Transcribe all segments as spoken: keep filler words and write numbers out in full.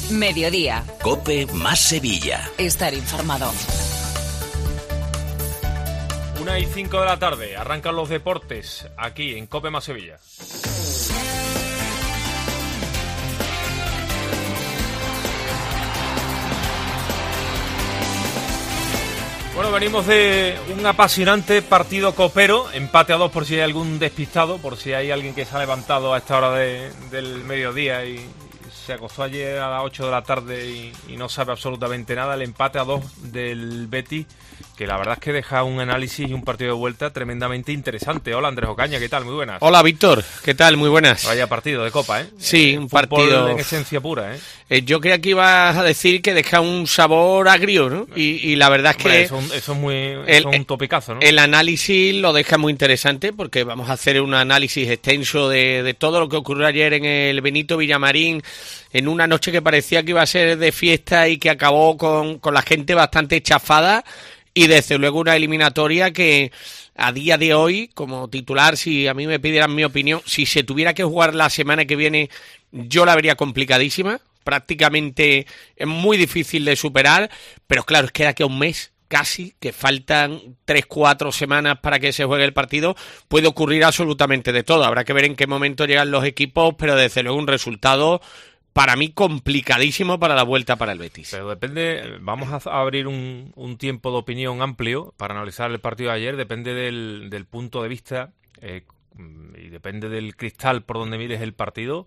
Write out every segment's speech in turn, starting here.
Mediodía. COPE más Sevilla. Estar informado. Una y cinco de la tarde, arrancan los deportes aquí en COPE más Sevilla. Bueno, venimos de un apasionante partido copero, empate a dos por si hay algún despistado, por si hay alguien que se ha levantado a esta hora de, del mediodía y se acostó ayer a las ocho de la tarde y, y no sabe absolutamente nada. El empate a dos del Betis, que la verdad es que deja un análisis y un partido de vuelta tremendamente interesante. Hola Andrés Ocaña, ¿qué tal? Muy buenas. Hola Víctor, ¿qué tal? Muy buenas. Vaya partido de Copa, ¿eh? Sí, un partido en esencia pura, ¿eh? eh yo creía que ibas a decir que deja un sabor agrio, ¿no? Y, y la verdad es Hombre, que... Eso, eso es muy el, eso es un topicazo, ¿no? El análisis lo deja muy interesante porque vamos a hacer un análisis extenso de, de todo lo que ocurrió ayer en el Benito Villamarín, en una noche que parecía que iba a ser de fiesta y que acabó con, con la gente bastante chafada. Y desde luego una eliminatoria que a día de hoy, como titular, si a mí me pidieran mi opinión, si se tuviera que jugar la semana que viene, yo la vería complicadísima. Prácticamente es muy difícil de superar, pero claro, es que de aquí a un mes casi, que faltan tres, cuatro semanas para que se juegue el partido, puede ocurrir absolutamente de todo. Habrá que ver en qué momento llegan los equipos, pero desde luego un resultado... para mí complicadísimo para la vuelta para el Betis. Pero depende, vamos a abrir un, un tiempo de opinión amplio para analizar el partido de ayer, depende del, del punto de vista eh, y depende del cristal por donde mires el partido.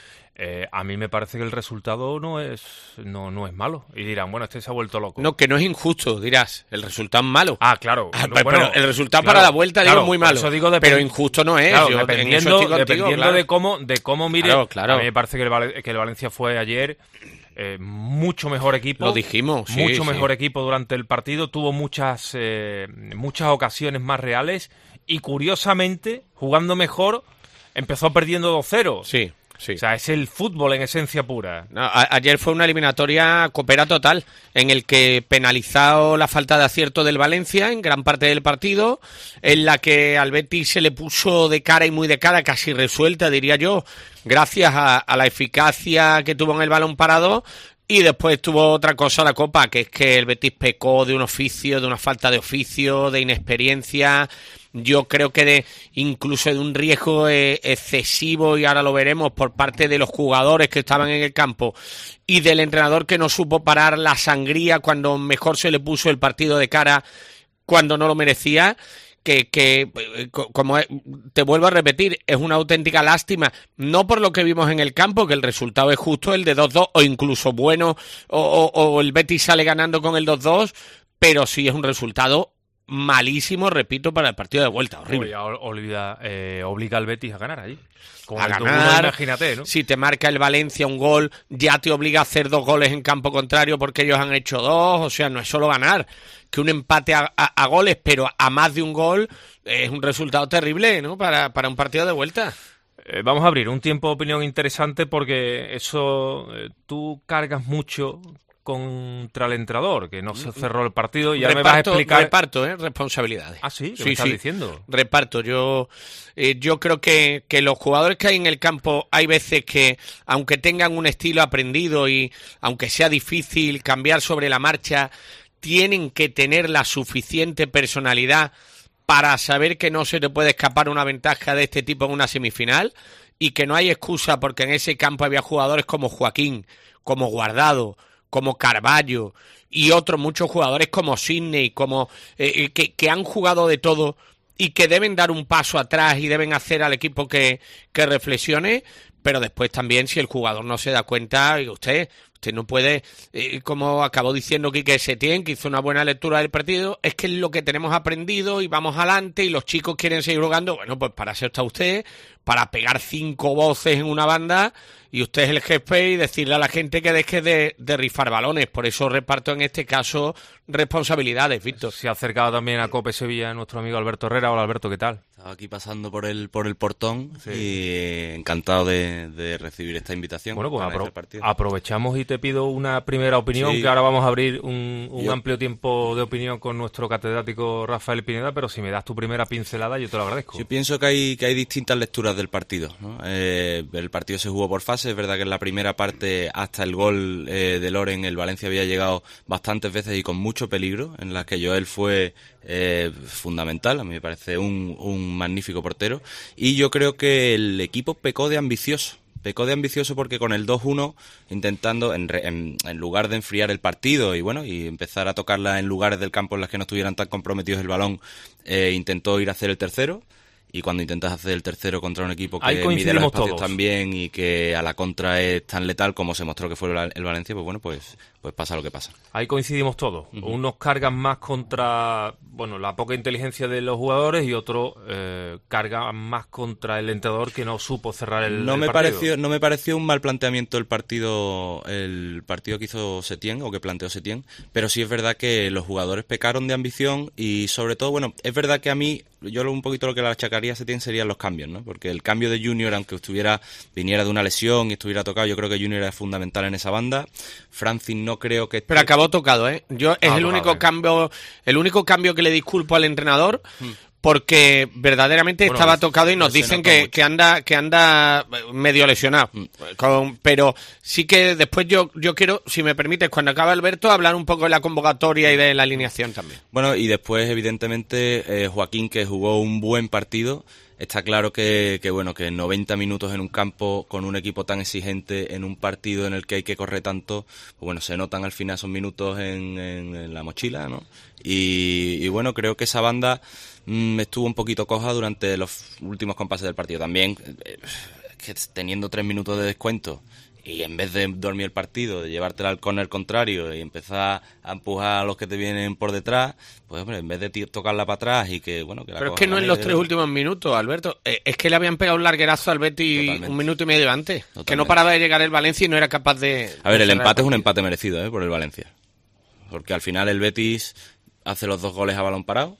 Eh, a mí me parece que el resultado no es no no es malo. Y dirán, bueno, este se ha vuelto loco. No, que no es injusto, dirás. El resultado es malo. Ah, claro. Ah, no, pero, bueno, pero el resultado claro, para la vuelta claro, digo es muy malo. Eso digo, pero injusto no es. Claro, Yo, dependiendo contigo, dependiendo claro. de cómo de cómo mire. Claro, claro. A mí me parece que el, Val- que el Valencia fue ayer eh, mucho mejor equipo. Lo dijimos. Sí, mucho sí. mejor equipo durante el partido. Tuvo muchas eh, muchas ocasiones más reales y curiosamente jugando mejor empezó perdiendo dos cero. Sí. Sí. O sea, es el fútbol en esencia pura. No, a- ayer fue una eliminatoria copera total, en el que penalizó la falta de acierto del Valencia en gran parte del partido, en la que al Betis se le puso de cara y muy de cara, casi resuelta, diría yo, gracias a, a la eficacia que tuvo en el balón parado. Y después tuvo otra cosa la Copa, que es que el Betis pecó de un oficio, de una falta de oficio, de inexperiencia. Yo creo que de incluso de un riesgo eh, excesivo, y ahora lo veremos, por parte de los jugadores que estaban en el campo y del entrenador que no supo parar la sangría cuando mejor se le puso el partido de cara cuando no lo merecía. Que, que como te vuelvo a repetir, es una auténtica lástima, no por lo que vimos en el campo, que el resultado es justo, el de dos dos, o incluso bueno, o, o, o el Betis sale ganando con el dos dos, pero sí es un resultado malísimo, repito, para el partido de vuelta, horrible. Oye, olvida, eh, obliga al Betis a ganar allí. Con A el ganar, uno, imagínate, ¿no? Si te marca el Valencia un gol, ya te obliga a hacer dos goles en campo contrario porque ellos han hecho dos, o sea, no es solo ganar, que un empate a, a, a goles, pero a más de un gol, es un resultado terrible, ¿no? Para, para un partido de vuelta. Eh, vamos a abrir un tiempo de opinión interesante porque eso, eh, tú cargas mucho contra el entrenador, que no se cerró el partido y ya reparto, me vas a explicar... Reparto, ¿eh? Responsabilidades. Ah, sí, ¿qué sí, me estás sí. diciendo? Reparto. Yo eh, yo creo que, que los jugadores que hay en el campo, hay veces que, aunque tengan un estilo aprendido y aunque sea difícil cambiar sobre la marcha, tienen que tener la suficiente personalidad para saber que no se te puede escapar una ventaja de este tipo en una semifinal y que no hay excusa porque en ese campo había jugadores como Joaquín, como Guardado, como Carballo y otros muchos jugadores como Sidney, como eh, que, que han jugado de todo y que deben dar un paso atrás y deben hacer al equipo que, que reflexione, pero después también si el jugador no se da cuenta, y usted usted no puede, eh, como acabó diciendo Quique Setién, que hizo una buena lectura del partido, es que es lo que tenemos aprendido y vamos adelante y los chicos quieren seguir jugando. Bueno, pues para eso está usted, para pegar cinco voces en una banda y usted es el jefe y decirle a la gente que deje de, de rifar balones. Por eso reparto en este caso responsabilidades, Víctor. Se ha acercado también a COPE Sevilla nuestro amigo Alberto Herrera. Hola Alberto, ¿qué tal? Estaba aquí pasando por el por el portón, sí, y eh, encantado de, de recibir esta invitación. Bueno, pues para apro- este partido. aprovechamos y te pido una primera opinión, Sí. que ahora vamos a abrir un, un Yo- amplio tiempo de opinión con nuestro catedrático Rafael Pineda, pero si me das tu primera pincelada yo te lo agradezco. Yo pienso que hay que hay distintas lecturas etapas del partido, ¿no? Eh, el partido se jugó por fases. Es verdad que en la primera parte, hasta el gol eh, de Loren, el Valencia había llegado bastantes veces y con mucho peligro, en las que Joel fue eh, fundamental. A mí me parece un, un magnífico portero. Y yo creo que el equipo pecó de ambicioso. Pecó de ambicioso porque con el dos uno, intentando, en, en, en lugar de enfriar el partido y bueno y empezar a tocarla en lugares del campo en los que no estuvieran tan comprometidos el balón, eh, intentó ir a hacer el tercero. Y cuando intentas hacer el tercero contra un equipo que mide los espacios tan bien y que a la contra es tan letal como se mostró que fue el Valencia, pues bueno, pues pues pasa lo que pasa. Ahí coincidimos todos. Uh-huh. Unos cargan más contra bueno la poca inteligencia de los jugadores y otros eh, cargan más contra el entrenador que no supo cerrar el, no el me partido. Pareció, no me pareció un mal planteamiento el partido el partido que hizo Setién o que planteó Setién, pero sí es verdad que los jugadores pecaron de ambición y sobre todo, bueno, es verdad que a mí yo un poquito lo que le achacaría a Setién serían los cambios, ¿no? Porque el cambio de Junior, aunque estuviera viniera de una lesión y estuviera tocado, yo creo que Junior era fundamental en esa banda. Francis no creo que... Pero acabó tocado, ¿eh? Yo es ah, el único eh. cambio el único cambio que le disculpo al entrenador, hmm. porque verdaderamente bueno, estaba tocado y nos dicen que, que anda que anda medio lesionado. Hmm. Con, pero sí que después yo yo quiero, si me permites, cuando acabe Alberto, hablar un poco de la convocatoria y de la alineación también. Bueno, y después, evidentemente, eh, Joaquín, que jugó un buen partido. Está claro que, que bueno que noventa minutos en un campo con un equipo tan exigente en un partido en el que hay que correr tanto, pues bueno, se notan al final esos minutos en, en, en la mochila, ¿no? Y, y bueno, creo que esa banda mmm, estuvo un poquito coja durante los últimos compases del partido. También, eh, que teniendo tres minutos de descuento y en vez de dormir el partido, de llevártela al córner contrario y empezar a empujar a los que te vienen por detrás, pues hombre, en vez de t- tocarla para atrás y que, bueno... que la Pero es que no en los tres últimos minutos, Alberto. Eh, es que le habían pegado un larguerazo al Betis Totalmente. un minuto y medio antes. Totalmente. Que no paraba de llegar el Valencia y no era capaz de... A ver, el empate es un empate merecido, ¿eh? Por el Valencia. Porque al final el Betis hace los dos goles a balón parado.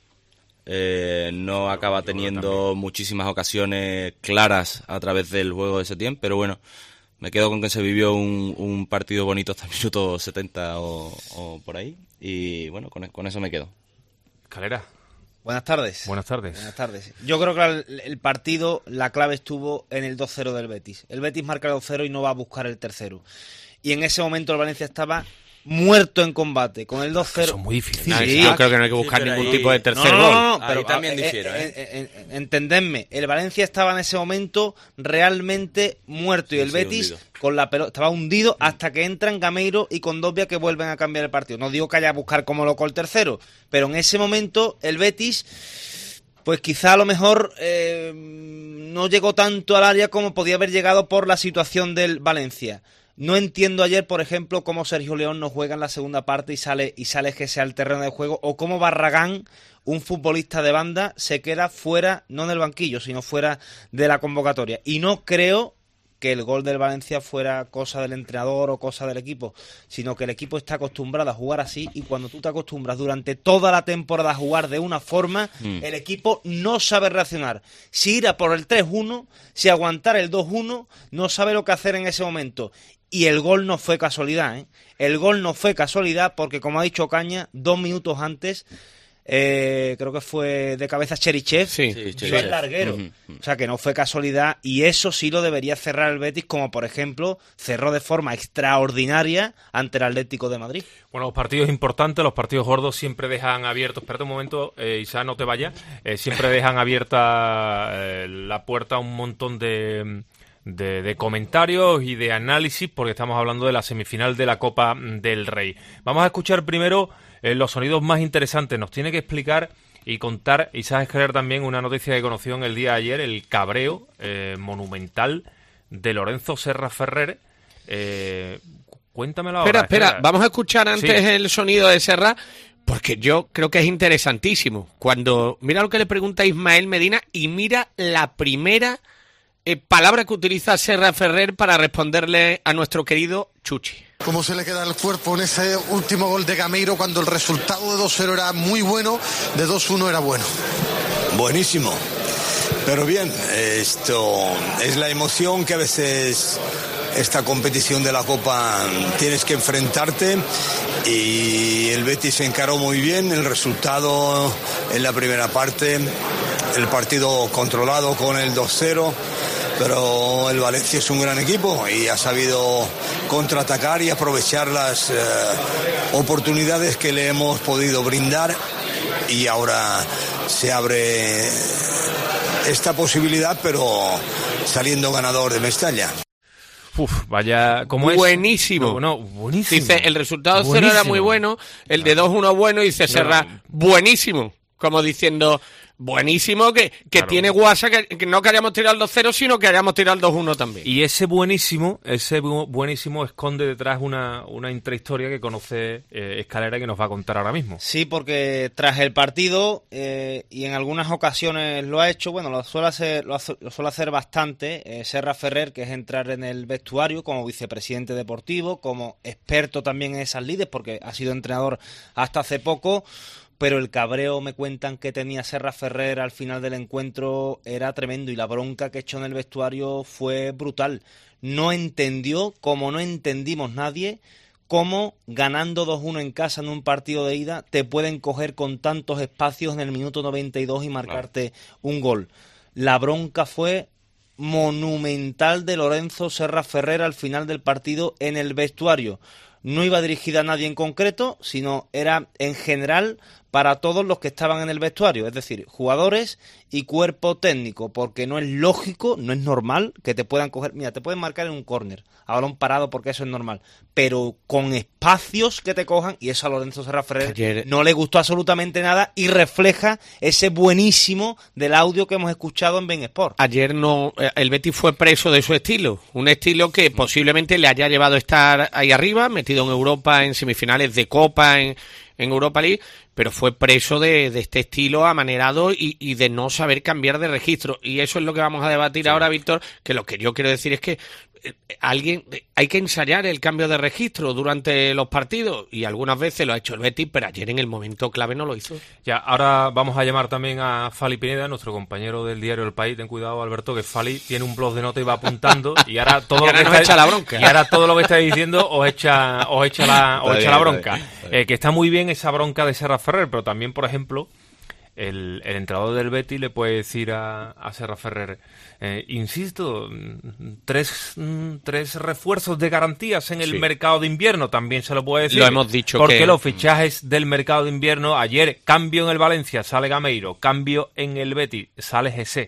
Eh, no acaba teniendo muchísimas ocasiones claras a través del juego de Setién, pero bueno... Me quedo con que se vivió un, un partido bonito hasta el minuto setenta o, o por ahí. Y bueno, con, con eso me quedo. Calera. Buenas tardes. Buenas tardes. Buenas tardes. Yo creo que el, el partido, la clave estuvo en el dos cero del Betis. El Betis marca el dos cero y no va a buscar el tercero. Y en ese momento el Valencia estaba muerto en combate. Con el dos cero... Eso es muy difícil. Sí, yo creo que no hay que buscar sí, ningún ahí... tipo de tercer no, gol. No, no, pero ahí también eh, difiero, eh, ¿eh? eh, eh, entendedme, el Valencia estaba en ese momento realmente muerto y sí, el Betis sí, con la pelota estaba hundido hasta que entran Gameiro y Condovia que vuelven a cambiar el partido. No digo que haya que buscar como loco el tercero, pero en ese momento el Betis... pues quizá a lo mejor eh, no llegó tanto al área como podía haber llegado por la situación del Valencia. No entiendo ayer, por ejemplo, cómo Sergio León no juega en la segunda parte y sale y sale que sea el terreno de juego, o cómo Barragán, un futbolista de banda, se queda fuera, no en el banquillo, sino fuera de la convocatoria. Y no creo que el gol del Valencia fuera cosa del entrenador o cosa del equipo, sino que el equipo está acostumbrado a jugar así, y cuando tú te acostumbras durante toda la temporada a jugar de una forma, mm. el equipo no sabe reaccionar. Si ir a por el tres uno, si aguantar el dos uno, no sabe lo que hacer en ese momento. Y el gol no fue casualidad, ¿eh? El gol no fue casualidad porque, como ha dicho Caña, dos minutos antes, eh, creo que fue de cabeza Cherichev, sí, sí, fue el larguero. Uh-huh. O sea, que no fue casualidad, y eso sí lo debería cerrar el Betis, como por ejemplo cerró de forma extraordinaria ante el Atlético de Madrid. Bueno, los partidos importantes, los partidos gordos siempre dejan abiertos, espérate un momento, eh, Isa, no te vayas, eh, siempre dejan abierta eh, la puerta a un montón de... De, de comentarios y de análisis, porque estamos hablando de la semifinal de la Copa del Rey. Vamos a escuchar primero eh, los sonidos más interesantes. Nos tiene que explicar y contar Isaac Escler también una noticia que conoció en el día de ayer, el cabreo eh, monumental de Lorenzo Serra Ferrer. Eh, cuéntamelo ahora. Espera, espera, espera, vamos a escuchar antes sí. el sonido de Serra, porque yo creo que es interesantísimo. Cuando mira lo que le pregunta Ismael Medina y mira la primera... Eh, palabra que utiliza Serra Ferrer para responderle a nuestro querido Chuchi. ¿Cómo se le queda el cuerpo en ese último gol de Gameiro cuando el resultado de dos cero era muy bueno, de dos uno era bueno? Buenísimo. Pero bien, esto es la emoción que a veces esta competición de la Copa tienes que enfrentarte, y el Betis se encaró muy bien, el resultado en la primera parte el partido controlado con el dos cero, pero el Valencia es un gran equipo y ha sabido contraatacar y aprovechar las eh, oportunidades que le hemos podido brindar, y ahora se abre esta posibilidad, pero saliendo ganador de Mestalla. Uf, vaya, ¿cómo es? Buenísimo. No, no, buenísimo. Dice, el resultado cero era muy bueno, el de dos uno bueno, y dice Serra, no. buenísimo. Como diciendo, buenísimo, que, que Claro. tiene guasa, que, que no que hayamos tirado el dos cero, sino que hayamos tirado el dos uno también. Y ese buenísimo, ese bu- buenísimo esconde detrás una, una intrahistoria que conoce eh, Escalera, que nos va a contar ahora mismo. Sí, porque tras el partido, eh, y en algunas ocasiones lo ha hecho, bueno, lo suele hacer, lo hace- lo suele hacer bastante, eh, Serra Ferrer, que es entrar en el vestuario como vicepresidente deportivo, como experto también en esas lides, porque ha sido entrenador hasta hace poco. Pero el cabreo, me cuentan, que tenía Serra Ferrer al final del encuentro era tremendo, y la bronca que echó en el vestuario fue brutal. No entendió, como no entendimos nadie, cómo ganando dos uno en casa en un partido de ida te pueden coger con tantos espacios en el minuto noventa y dos y marcarte un gol. La bronca fue monumental de Lorenzo Serra Ferrer al final del partido en el vestuario. No iba dirigida a nadie en concreto, sino era en general para todos los que estaban en el vestuario, es decir, jugadores y cuerpo técnico, porque no es lógico, no es normal que te puedan coger, mira, te pueden marcar en un córner, a balón parado, porque eso es normal, pero con espacios que te cojan, y eso a Lorenzo Serra Ferrer Ayer... no le gustó absolutamente nada, y refleja ese buenísimo del audio que hemos escuchado en Ben Sport. Ayer no, el Betis fue preso de su estilo, un estilo que posiblemente le haya llevado a estar ahí arriba, metido en Europa, en semifinales de Copa, en, en Europa League, pero fue preso de, de este estilo amanerado y, y de no saber cambiar de registro. Y eso es lo que vamos a debatir sí. ahora, Víctor, que lo que yo quiero decir es que eh, alguien hay que ensayar el cambio de registro durante los partidos, y algunas veces lo ha hecho el Betis, pero ayer en el momento clave no lo hizo. Ya, ahora vamos a llamar también a Fali Pineda, nuestro compañero del diario El País. Ten cuidado, Alberto, que Fali tiene un blog de notas y va apuntando, y ahora todo y ahora lo que nos está, echa la bronca. Y ahora todo lo que estáis diciendo os echa, os echa la, os echa bien, la bronca. Está bien, está bien. Eh, que está muy bien esa bronca de Serra Ferrer, pero también, por ejemplo, el, el entrenador del Betis le puede decir a, a Serra Ferrer, eh, insisto, tres, tres refuerzos de garantías en el Sí. mercado de invierno, también se lo puede decir. Lo hemos dicho porque que... los fichajes del mercado de invierno, ayer cambio en el Valencia, sale Gameiro, cambio en el Betis, sale Jesse.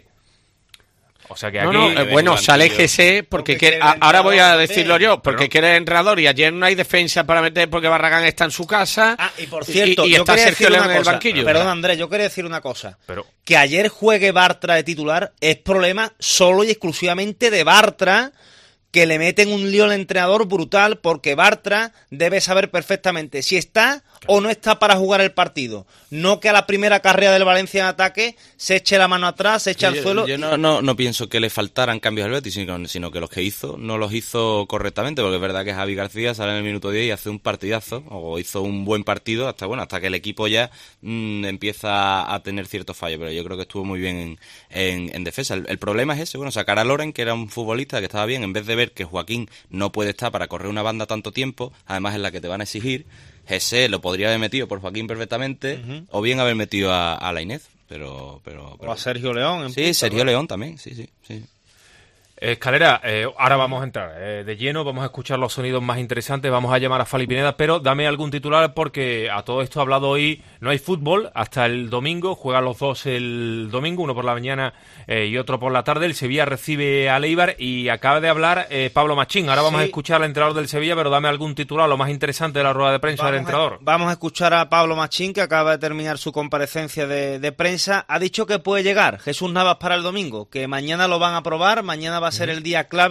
O sea que No, aquí... no, eh, bueno, sale G C porque, Porque quiere, quiere a- ahora voy a entrenador, decirlo yo, porque pero- quiere entrenador, y ayer no hay defensa para meter porque Barragán está en su casa. Ah, y por cierto, y, y yo está quería Sergio decir León una en el cosa. banquillo. Perdón, Andrés, yo quería decir una cosa. Pero... Que ayer juegue Bartra de titular es problema solo y exclusivamente de Bartra, que le meten un lío al entrenador brutal, porque Bartra debe saber perfectamente si está o no está para jugar el partido. No que a la primera carrera del Valencia en ataque se eche la mano atrás, se eche al yo, suelo. Yo y... no, no, no pienso que le faltaran cambios al Betis, sino, sino que los que hizo no los hizo correctamente, porque es verdad que Javi García sale en el minuto diez y hace un partidazo, o hizo un buen partido, hasta bueno hasta que el equipo ya mmm, empieza a tener ciertos fallos, pero yo creo que estuvo muy bien en, en, en defensa. El, el problema es ese, bueno, sacar a Loren, que era un futbolista que estaba bien, en vez de ver que Joaquín no puede estar para correr una banda tanto tiempo, además en la que te van a exigir. Jesse lo podría haber metido por Joaquín perfectamente, uh-huh. o bien haber metido a, a Lainez, pero, pero, pero... O a Sergio León. En sí, punta, Sergio ¿no? León también, sí, sí, sí. Escalera, eh, ahora vamos a entrar eh, de lleno, vamos a escuchar los sonidos más interesantes, vamos a llamar a Fali Pineda, pero dame algún titular, porque a todo esto ha hablado hoy, no hay fútbol hasta el domingo, juegan los dos el domingo, uno por la mañana eh, y otro por la tarde. El Sevilla recibe al Eibar y acaba de hablar eh, Pablo Machín. Ahora vamos sí. a escuchar al entrenador del Sevilla, pero dame algún titular, lo más interesante de la rueda de prensa vamos del entrenador. A, vamos a escuchar a Pablo Machín, que acaba de terminar su comparecencia de, de prensa. Ha dicho que puede llegar Jesús Navas para el domingo, que mañana lo van a probar, mañana va a ser mm. el día clave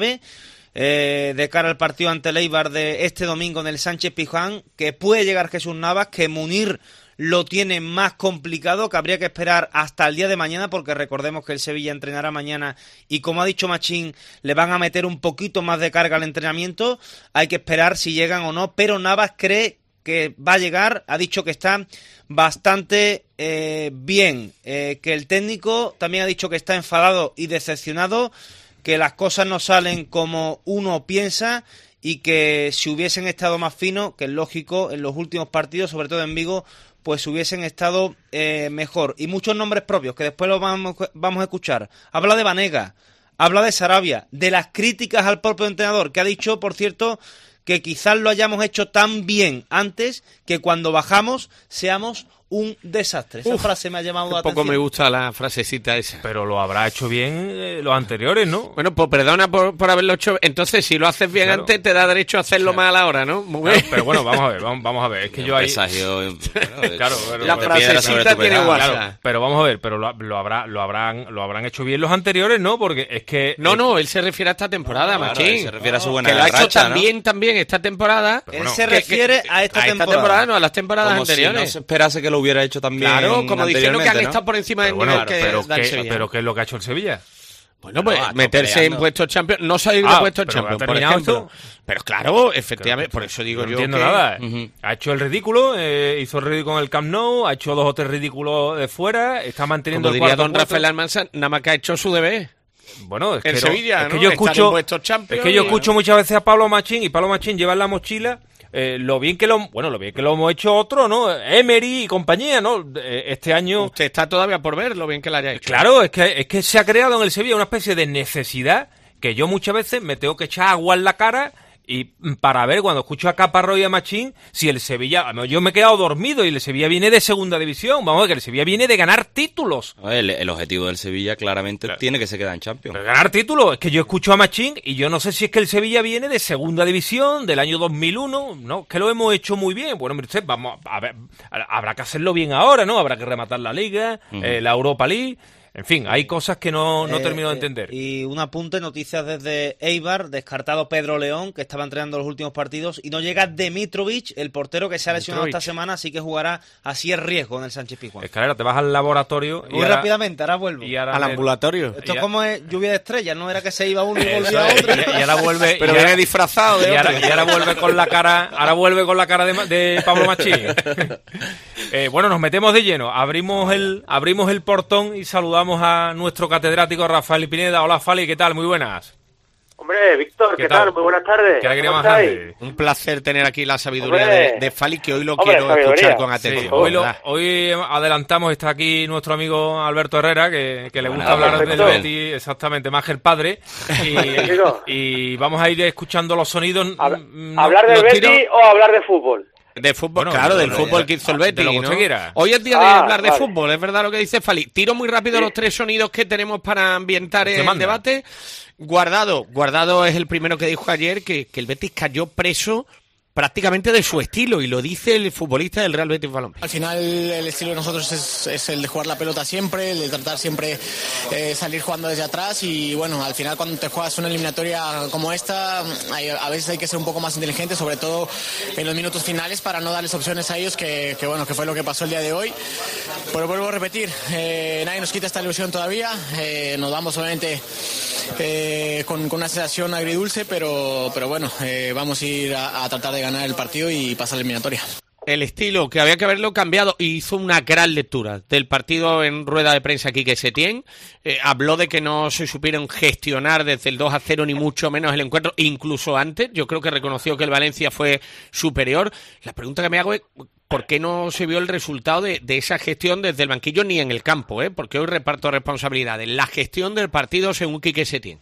Eh, de cara al partido ante el Eibar de este domingo en el Sánchez Pizjuán, que puede llegar Jesús Navas, que Munir lo tiene más complicado, que habría que esperar hasta el día de mañana, porque recordemos que el Sevilla entrenará mañana y, como ha dicho Machín, le van a meter un poquito más de carga al entrenamiento. Hay que esperar si llegan o no, pero Navas cree que va a llegar, ha dicho que está bastante eh, bien, eh, que el técnico también ha dicho que está enfadado y decepcionado, que las cosas no salen como uno piensa y que si hubiesen estado más finos, que es lógico, en los últimos partidos, sobre todo en Vigo, pues hubiesen estado eh, mejor. Y muchos nombres propios, que después los vamos, vamos a escuchar. Habla de Banega, habla de Sarabia, de las críticas al propio entrenador, que ha dicho, por cierto, que quizás lo hayamos hecho tan bien antes que cuando bajamos seamos un desastre. Esa Uf, frase me ha llamado la poco atención. me gusta la frasecita esa. Pero lo habrá hecho bien eh, los anteriores, ¿no? Bueno, pues perdona por, por haberlo hecho. Entonces, si lo haces bien Claro. antes, te da derecho a hacerlo Claro. mal ahora, ¿no? Muy Claro, bien. pero bueno, vamos a ver, vamos, vamos a ver. Es que Un yo ahí... presagio, bueno, Claro, pero- La pero- piedra sobre frasecita tu tiene tejado. WhatsApp. Claro, pero vamos a ver, pero lo, lo habrá, lo habrán, lo habrán hecho bien los anteriores, ¿no? Porque es que No, eh, no, él se refiere a esta temporada, Claro, Machín. él se refiere a su buena que lo ha hecho racha, ¿no? también, también esta temporada. Él bueno, se que- refiere que- a esta a temporada. no, a las temporadas Como si anteriores. no se esperase que lo hubiera hecho también. Claro, como diciendo que han anteriormente, ¿no? estado por encima del pero bueno, nivel que pero, da el ¿qué, Sevilla. pero ¿qué es lo que ha hecho el Sevilla? Bueno, pues No, ha estado meterse peleando. en puestos Champions, no salir de Ah, puestos pero Champions, ¿ha por terminado ejemplo. esto? Pero claro, efectivamente, por eso digo no yo entiendo que... nada. Ujú. Ha hecho el ridículo, eh, hizo el ridículo en el Camp Nou, ha hecho dos o tres ridículos de fuera, está manteniendo Como el diría cuarto don puesto. Rafael Almanza, nada más que ha hecho su deber. Bueno, es que El no- Sevilla, es que ¿no? yo Estar en escucho, puestos Champions es que yo y- escucho muchas veces a Pablo Machín y Pablo Machín lleva en la mochila eh, lo bien que lo, bueno, lo bien que lo hemos hecho otro, ¿no? Emery y compañía, ¿no? Eh, Este año, Usted está todavía por ver lo bien que la haya hecho. claro, es que es que se ha creado en el Sevilla una especie de necesidad que yo muchas veces me tengo que echar agua en la cara. Y para ver, cuando escucho a Caparrós y a Machín, si el Sevilla... Yo me he quedado dormido y el Sevilla viene de segunda división. Vamos a ver, que el Sevilla viene de ganar títulos. El, el objetivo del Sevilla claramente Claro. tiene que se quedar en Champions. Pero ganar títulos, es que yo escucho a Machín y yo no sé si es que el Sevilla viene de segunda división del año dos mil uno, no, que lo hemos hecho muy bien. Bueno, mire usted, vamos a ver, habrá que hacerlo bien ahora, ¿no? Habrá que rematar la Liga, Ujú. eh, la Europa League. En fin, hay cosas que no, no Eh, termino de eh, entender. Y un apunte, noticias desde Eibar, descartado Pedro León, que estaba entrenando los últimos partidos, y no llega Dimitrovic, el portero que se ha lesionado Dimitrovic. esta semana, así que jugará así es riesgo en el Sánchez Pizjuán. Escalera, te vas al laboratorio y Muy ahora, rápidamente, ahora vuelvo. y ahora Al me- ambulatorio. Esto y- es como es lluvia de estrellas, no era que se iba uno y Eso volvía es, otro. y, y ahora vuelve... Pero y ahora- viene disfrazado de Y ahora, otro. y ahora vuelve con la cara, ahora vuelve con la cara de, Ma- de Pablo Machín. Eh, bueno, nos metemos de lleno. Abrimos el, abrimos el portón y saludamos a nuestro catedrático Rafael Pineda. Hola, Fali, ¿qué tal? Muy buenas. Hombre, Víctor, ¿Qué ¿qué, tal? tal? Muy buenas tardes. Qué alegría ¿Cómo más estáis? grande. Un placer tener aquí la sabiduría Hombre. de, de Fali, que hoy lo Hombre, quiero sabiduría. escuchar con Sí, atención. hoy, lo- ¿verdad? hoy adelantamos, está aquí nuestro amigo Alberto Herrera, que, que le Bueno, gusta hablar del perfecto. Betis, exactamente, más que el padre. Digo. Y, y vamos a ir escuchando los sonidos. Hab- mm, no- ¿Hablar del los Betis tiros- o hablar de fútbol? De fútbol, Bueno, claro, de del lo- fútbol de- que hizo el de Betis, lo que ¿no? usted quiera. Hoy es día de Ah, hablar de vale. fútbol, es verdad lo que dice Fali. Tiro muy rápido los tres sonidos que tenemos para ambientar Usted el manda. debate. Guardado, Guardado es el primero que dijo ayer que, que el Betis cayó preso prácticamente de su estilo, y lo dice el futbolista del Real Betis Balompié. Al final el estilo de nosotros es, es el de jugar la pelota siempre, el de tratar siempre eh, salir jugando desde atrás, y bueno, al final cuando te juegas una eliminatoria como esta, hay- a veces hay que ser un poco más inteligente, sobre todo en los minutos finales, para no darles opciones a ellos, que, que bueno, que fue lo que pasó el día de hoy. Pero vuelvo a repetir, eh, nadie nos quita esta ilusión todavía, eh, nos vamos obviamente eh, con, con una sensación agridulce, pero, pero bueno, eh, vamos a ir a, a tratar de ganar el partido y pasar la eliminatoria. El estilo, que había que haberlo cambiado, y hizo una gran lectura del partido en rueda de prensa aquí que Setién. Eh, habló de que no se supieron gestionar desde el dos a cero, ni mucho menos el encuentro, incluso antes. Yo creo que reconoció que el Valencia fue superior. La pregunta que me hago es, ¿por qué no se vio el resultado de, de esa gestión desde el banquillo ni en el campo? ¿eh? Porque hoy reparto responsabilidades. La gestión del partido según Quique Setién.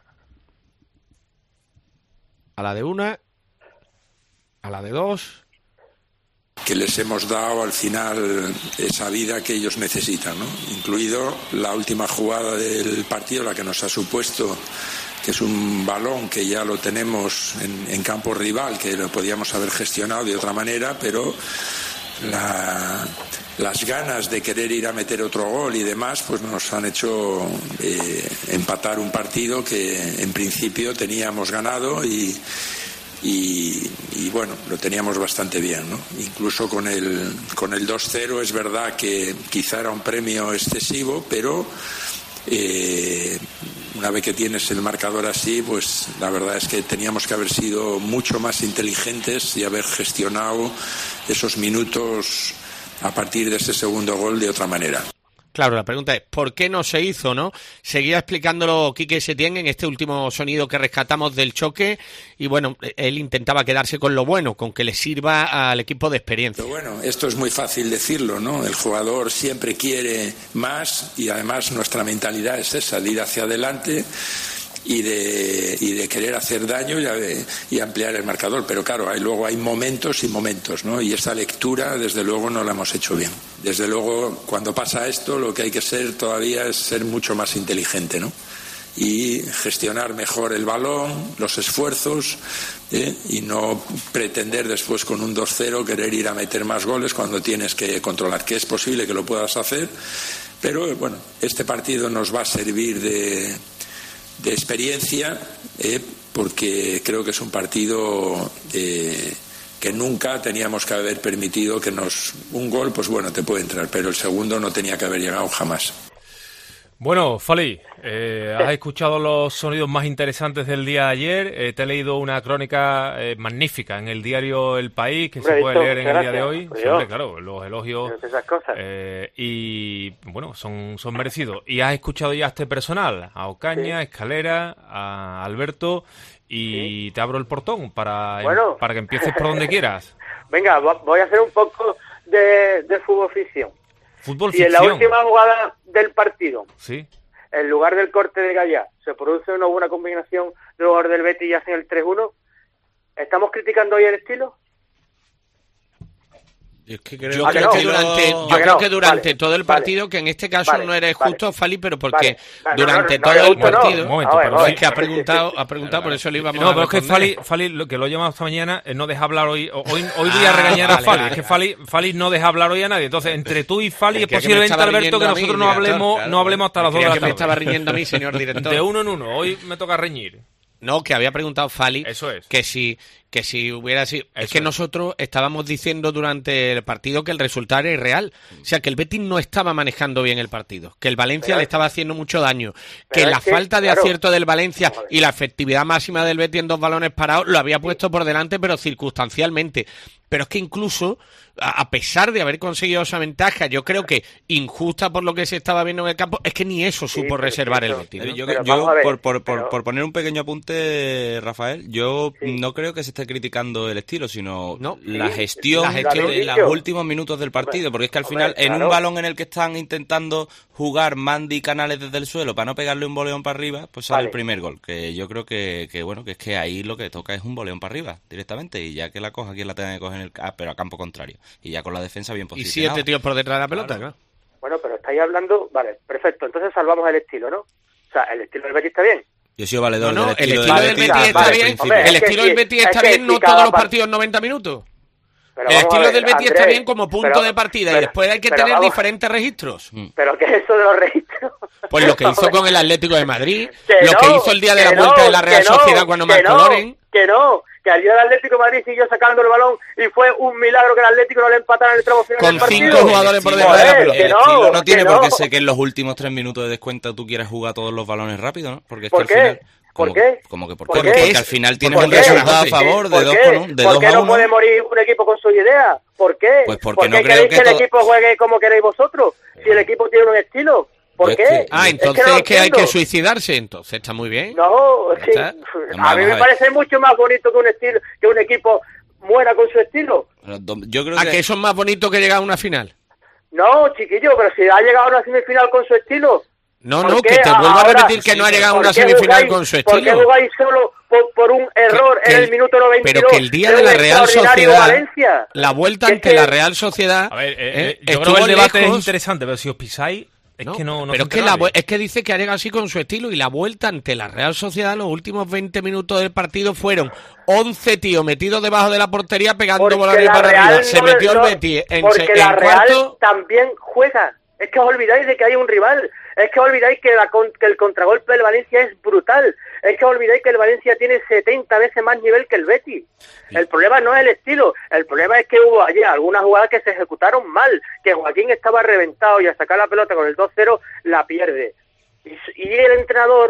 A la de una, a la de dos... que les hemos dado al final esa vida que ellos necesitan, ¿no? Incluido la última jugada del partido, la que nos ha supuesto, que es un balón que ya lo tenemos en, en campo rival, que lo podíamos haber gestionado de otra manera, pero la, las ganas de querer ir a meter otro gol y demás, pues nos han hecho eh, empatar un partido que en principio teníamos ganado y Y, y bueno, lo teníamos bastante bien, ¿no? Incluso con el, con el dos cero es verdad que quizá era un premio excesivo, pero eh, una vez que tienes el marcador así, pues la verdad es que teníamos que haber sido mucho más inteligentes y haber gestionado esos minutos a partir de ese segundo gol de otra manera. Claro, la pregunta es, ¿por qué no se hizo, no? Seguía explicándolo Quique Setién en este último sonido que rescatamos del choque y, bueno, él intentaba quedarse con lo bueno, con que le sirva al equipo de experiencia. Pero bueno, esto es muy fácil decirlo, ¿no? El jugador siempre quiere más y además nuestra mentalidad es esa, de ir hacia adelante y de, y de querer hacer daño y, de, y ampliar el marcador. Pero claro, hay, luego hay momentos y momentos, ¿no? Y esta lectura, desde luego, no la hemos hecho bien. Desde luego, cuando pasa esto, lo que hay que ser todavía es ser mucho más inteligente, ¿no? Y gestionar mejor el balón, los esfuerzos, ¿eh? Y no pretender después con un dos cero querer ir a meter más goles cuando tienes que controlar, que es posible que lo puedas hacer, pero bueno, este partido nos va a servir de, de experiencia, ¿eh? Porque creo que es un partido eh, que nunca teníamos que haber permitido que nos... Un gol, pues bueno, te puede entrar, pero el segundo no tenía que haber llegado jamás. Bueno, Fali, eh, has escuchado los sonidos más interesantes del día de ayer, eh, te he leído una crónica eh, magnífica en el diario El País, que hombre, se puede leer en el día de hoy. Pues Siempre, claro, los elogios esas cosas. Eh, y, bueno, son, son merecidos. Y has escuchado ya a este personal, a Ocaña, a Escalera, a Alberto, y sí. Te abro el portón para, bueno. para que empieces por donde quieras. Venga, voy a hacer un poco de, de fútbol ficción. Fútbol si ficción. en la última jugada del partido, sí, en lugar del corte de Gallá, se produce una buena combinación del jugador del Betis y hacen el tres uno, ¿estamos criticando hoy el estilo? Es que creo, yo creo que durante, yo creo que durante vale, todo el partido, vale, que en este caso vale, no eres justo, vale, Fali, pero porque vale, durante no, no, no, todo no, el partido, no. momento, ver, es que ha preguntado, ha preguntado, por eso le íbamos no, a No, pero es que Fali, Fali, lo que lo he llamado esta mañana, no deja hablar hoy, hoy, hoy voy a regañar ah, a Fali, vale, es que Fali, Fali no deja hablar hoy a nadie, entonces entre tú y Fali es, es posiblemente, Alberto, que nosotros no hablemos, claro, no hablemos hasta las dos de la tarde. Que me estaba riñendo a mí, señor director. De uno en uno, hoy me toca reñir. No, que había preguntado Fali Eso es. que si que si hubiera sido... Eso es que es. nosotros estábamos diciendo durante el partido que el resultado era irreal. O sea, que el Betis no estaba manejando bien el partido, que el Valencia pero le estaba haciendo mucho daño, que la que, falta de claro. acierto del Valencia y la efectividad máxima del Betis en dos balones parados lo había puesto por delante, pero circunstancialmente. Pero es que incluso, a pesar de haber conseguido esa ventaja, yo creo que injusta por lo que se estaba viendo en el campo, es que ni eso sí, supo reservar eso, el Betis, ¿no? Yo, yo ver, por, por, pero... por, por poner un pequeño apunte, Rafael, yo sí. no creo que se esté criticando el estilo, sino no, la, sí, gestión la gestión de los últimos minutos del partido, porque es que al final, hombre, en claro. un balón en el que están intentando jugar Mandy y Canales desde el suelo para no pegarle un boleón para arriba, pues sale vale. el primer gol, que yo creo que, que bueno, que es que ahí lo que toca es un boleón para arriba, directamente, y ya que la coja, quien la tenga que coger en el... Ah, pero a campo contrario, y ya con la defensa bien posicionada. Y siete tíos por detrás de la pelota, claro. claro. Bueno, pero estáis hablando... Vale, perfecto, entonces salvamos el estilo, ¿no? O sea, el estilo del Betis está bien. Yo he sido valedor no, no, del estilo el estilo del Betis, Betis está bien. Hombre, el estilo del Betis está bien, no todos los partidos noventa minutos. Pero el estilo ver, del Betis Andrés, está bien como punto pero, de partida pero, y después hay que tener vamos, diferentes registros. ¿Pero qué es eso de los registros? Pues lo que hizo con el Atlético de Madrid, que lo no, que hizo el día de la no, vuelta de la Real Sociedad cuando marcó no, Loren. Que no, que al día del Atlético de Madrid siguió sacando el balón y fue un milagro que el Atlético no le empatara en el tramo final con del partido. Con cinco jugadores por detrás de la pelota. El estilo no tiene por qué ser que en los últimos tres minutos de descuento tú quieras jugar todos los balones rápido, ¿no? Porque es ¿Por que qué? al final... ¿Por qué? Como que por ¿Por qué? qué? Porque al final tienes ¿Por un qué? resultado a favor de dos con un, de ¿Por dos qué a no uno? puede morir un equipo con su idea? ¿Por qué? Pues porque ¿Por qué no creo queréis que que el todo... equipo juegue como queréis vosotros? Si el equipo tiene un estilo. ¿Por qué? Que... Ah, entonces es que, es que hay que suicidarse, entonces está muy bien. No, es que a mí me parece mucho más bonito que un estilo, que un equipo muera con su estilo. Yo creo ¿A que... que eso es más bonito que llegar a una final? No, chiquillo, pero si ha llegado a una semifinal con su estilo... No, no, que te vuelvo a repetir que no ha llegado a una semifinal con su estilo. ¿Por qué jugáis solo por, por un error que, en que el minuto noventa y dos? Pero que el día de la Real Sociedad, la vuelta ante la Real Sociedad... A ver, eh, eh, yo creo que el debate lejos, es interesante, pero si os pisáis... Es no, que no, no pero es que, la, es que dice que ha llegado así con su estilo y la vuelta ante la Real Sociedad, los últimos veinte minutos del partido fueron once tíos metidos debajo de la portería pegando balones para Real arriba. Se no, metió no, el Betis en Porque en la Real cuarto... también juega. Es que os olvidáis de que hay un rival. Es que os olvidáis que, la, que el contragolpe del Valencia es brutal. Es que os olvidáis que el Valencia tiene setenta veces más nivel que el Betis. El problema no es el estilo. El problema es que hubo ayer algunas jugadas que se ejecutaron mal. Que Joaquín estaba reventado y a sacar la pelota con el dos cero la pierde. Y, y el entrenador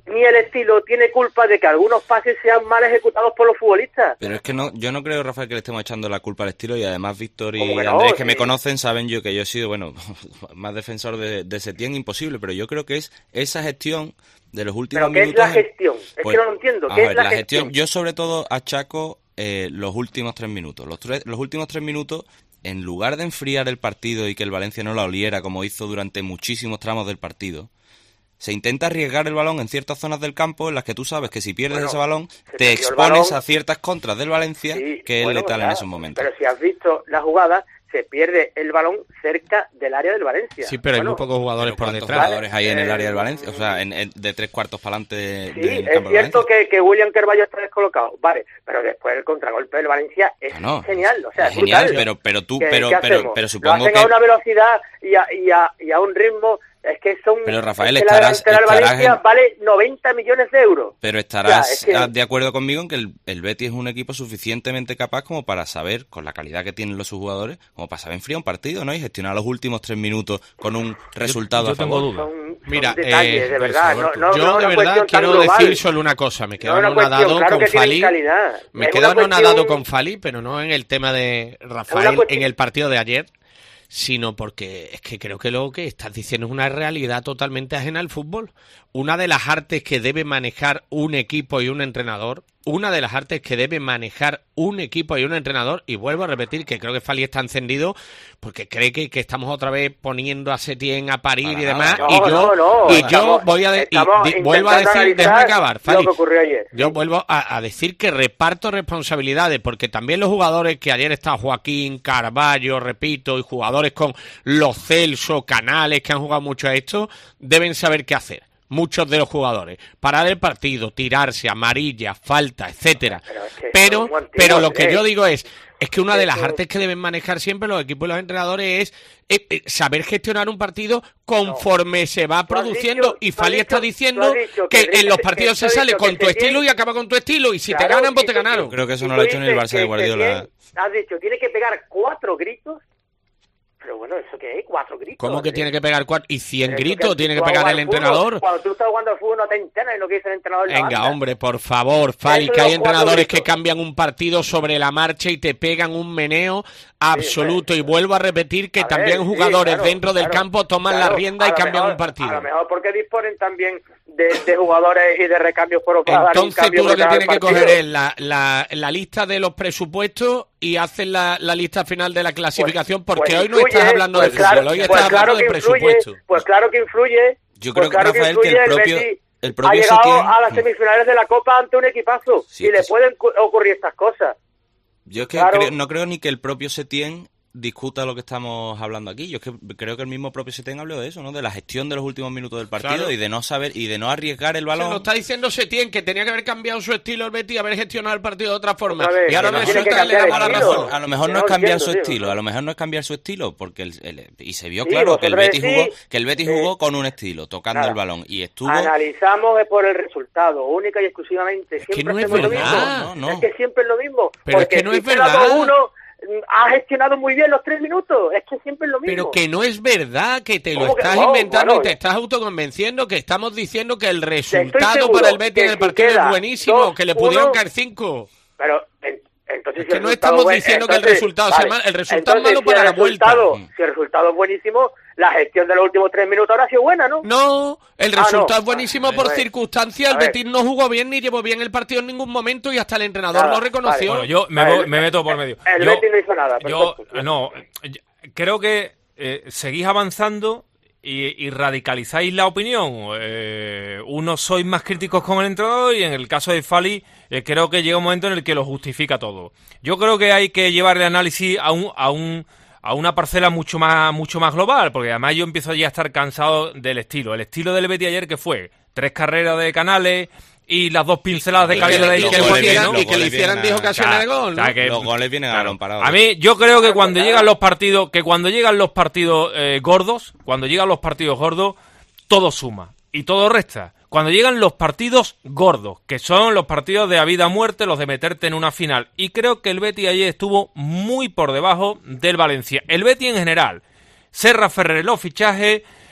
ni el estilo tiene culpa de que algunos pases sean mal ejecutados por los futbolistas. Pero es que no, yo no creo, Rafael, que le estemos echando la culpa al estilo, y además Víctor y que no? Andrés, que sí. me conocen, saben yo que yo he sido, bueno, más defensor de, de Setién, imposible, pero yo creo que es esa gestión de los últimos ¿Pero qué minutos... es la gestión? Es pues, que no lo entiendo. ¿Qué a es ver, la, la gestión? gestión? Yo sobre todo achaco eh, los últimos tres minutos. Los, tres, los últimos tres minutos, en lugar de enfriar el partido y que el Valencia no la oliera como hizo durante muchísimos tramos del partido, se intenta arriesgar el balón en ciertas zonas del campo en las que tú sabes que si pierdes bueno, ese balón te expones balón, a ciertas contras del Valencia sí, que es bueno, letal ya, en esos momentos. Pero si has visto la jugada, se pierde el balón cerca del área del Valencia. Sí, pero bueno, hay muy pocos jugadores por detrás. jugadores hay en el área del Valencia? O sea, en, en, de tres cuartos para adelante de, sí, del campo es cierto que, que William Carballo está descolocado, vale, pero después el contragolpe del Valencia es no, no, genial, o sea, es genial, brutal. pero pero tú, ¿Qué, pero, ¿qué pero, pero supongo Lo hacen que a una velocidad y a, y a, y a un ritmo. Es que son. Pero Rafael, es que estarás. La estarás Valencia en... vale noventa millones de euros. Pero estarás ya, es que... de acuerdo conmigo en que el, el Betis es un equipo suficientemente capaz como para saber, con la calidad que tienen los sus jugadores, como para saber enfriar un partido, ¿no? Y gestionar los últimos tres minutos con un resultado yo, yo a favor. Tengo duda. Son, son Mira, detalles, eh, de verdad. No, no, yo no de verdad quiero decir solo una cosa. Me quedo no anonadado claro con Fali. Me quedo anonadado cuestión... con Fali, pero no en el tema de Rafael cuestión... en el partido de ayer, sino porque es que creo que lo que estás diciendo es una realidad totalmente ajena al fútbol. Una de las artes que debe manejar un equipo y un entrenador, una de las artes que debe manejar un equipo y un entrenador, y vuelvo a repetir que creo que Fali está encendido porque cree que, que estamos otra vez poniendo a Setién a parir Para y demás, no, y yo, no, no, y estamos, yo voy a, de, y, di, vuelvo a decir, déjame acabar, Fali, yo vuelvo a, a decir que reparto responsabilidades, porque también los jugadores que ayer está Joaquín, Carballo, repito, y jugadores con Los Celso, Canales, que han jugado mucho a esto, deben saber qué hacer. Muchos de los jugadores, parar el partido, tirarse, amarilla, falta, etcétera. Pero, es que pero, pero lo que yo digo es, es que una de las artes que deben manejar siempre los equipos y los entrenadores es eh, saber gestionar un partido conforme no. se va produciendo. Dicho, y Fali está diciendo que, que en los partidos que, se sale con tu estilo tiene... y acaba con tu estilo, y si claro, te ganan, pues te ganaron. Creo que eso no lo ha hecho ni el Barça de Guardiola. Has dicho, tiene que pegar cuatro gritos. Pero bueno, ¿eso qué es? ¿Cuatro gritos? ¿Cómo que ¿eh? tiene que pegar cuatro? ¿Y cien gritos tiene que pegar el entrenador? Cuando tú estás jugando al fútbol no te enteras de lo que dice el entrenador. Venga, hombre, por favor, Fali, que hay entrenadores que cambian un partido sobre la marcha y te pegan un meneo absoluto. Sí, y vuelvo a repetir que a también ver, jugadores sí, claro, dentro del claro, campo toman claro, la rienda y cambian mejor, un partido. A lo mejor porque disponen también de, de jugadores y de recambios por para Entonces tú lo que tienes que coger es la, la, la lista de los presupuestos y haces la, la lista final de la clasificación, pues, porque pues hoy no influye, estás hablando pues de fútbol, hoy pues estás claro hablando de presupuesto. Pues claro que influye. Yo creo pues claro que, Rafael, que, que el propio... El, el propio ha llegado Setién... a las semifinales de la Copa ante un equipazo sí, y le pueden ocurrir estas cosas. Yo es que claro. creo, no creo ni que el propio Setién discuta lo que estamos hablando aquí. Yo es que creo que el mismo propio Setién habló de eso, ¿no? De la gestión de los últimos minutos del partido claro. y de no saber y de no arriesgar el balón. Se lo está diciendo Setién, que tenía que haber cambiado su estilo el Betis y haber gestionado el partido de otra forma. Vez, y ahora resulta que, que le damos la razón. A lo mejor no es cambiar su estilo, a lo mejor no es cambiar su estilo, porque el, el, y se vio sí, claro que el Betis decís, jugó, que el Betis sí. jugó con un estilo, tocando nada. el balón y estuvo. Analizamos por el resultado, única y exclusivamente. Es siempre que no es verdad. Lo mismo. No, no. Es que siempre es lo mismo. Pero es que no es verdad. Uno, ha gestionado muy bien los tres minutos, es que siempre es lo mismo. Pero que no es verdad, que te lo estás no? inventando bueno, y te estás autoconvenciendo, que estamos diciendo que el resultado para el Betis en el partido es buenísimo, dos, que le pudieron uno, caer cinco. Pero entonces es que si no estamos buen, diciendo entonces, que el resultado vale, sea mal, el resultado entonces, es malo para si la vuelta. Si el resultado es buenísimo, la gestión de los últimos tres minutos ahora ha sido buena, ¿no? No, el ah, resultado no. es buenísimo ah, por ver, circunstancias. El Betis no jugó bien ni llevó bien el partido en ningún momento y hasta el entrenador nada, lo reconoció. Bueno, yo me, vale, me meto por medio. El yo, Betis no hizo nada. Yo, no, creo que eh, seguís avanzando y, y radicalizáis la opinión. Eh, unos sois más críticos con el entrenador y en el caso de Fali eh, creo que llega un momento en el que lo justifica todo. Yo creo que hay que llevar el análisis a un... A un a una parcela mucho más mucho más global, porque además yo empiezo ya a estar cansado del estilo. El estilo del Betis ayer, que fue tres carreras de Canales y las dos pinceladas de cabeza de Iker, y que le hicieran diez ocasiones de gol, ¿no? O sea, que, los goles vienen claro, a parado. A mí, yo creo que cuando llegan los partidos, que cuando llegan los partidos eh, gordos, cuando llegan los partidos gordos, todo suma y todo resta. Cuando llegan los partidos gordos, que son los partidos de a vida o muerte, los de meterte en una final. Y creo que el Betis ayer estuvo muy por debajo del Valencia. El Betis en general. Serra Ferrer, los fichajes,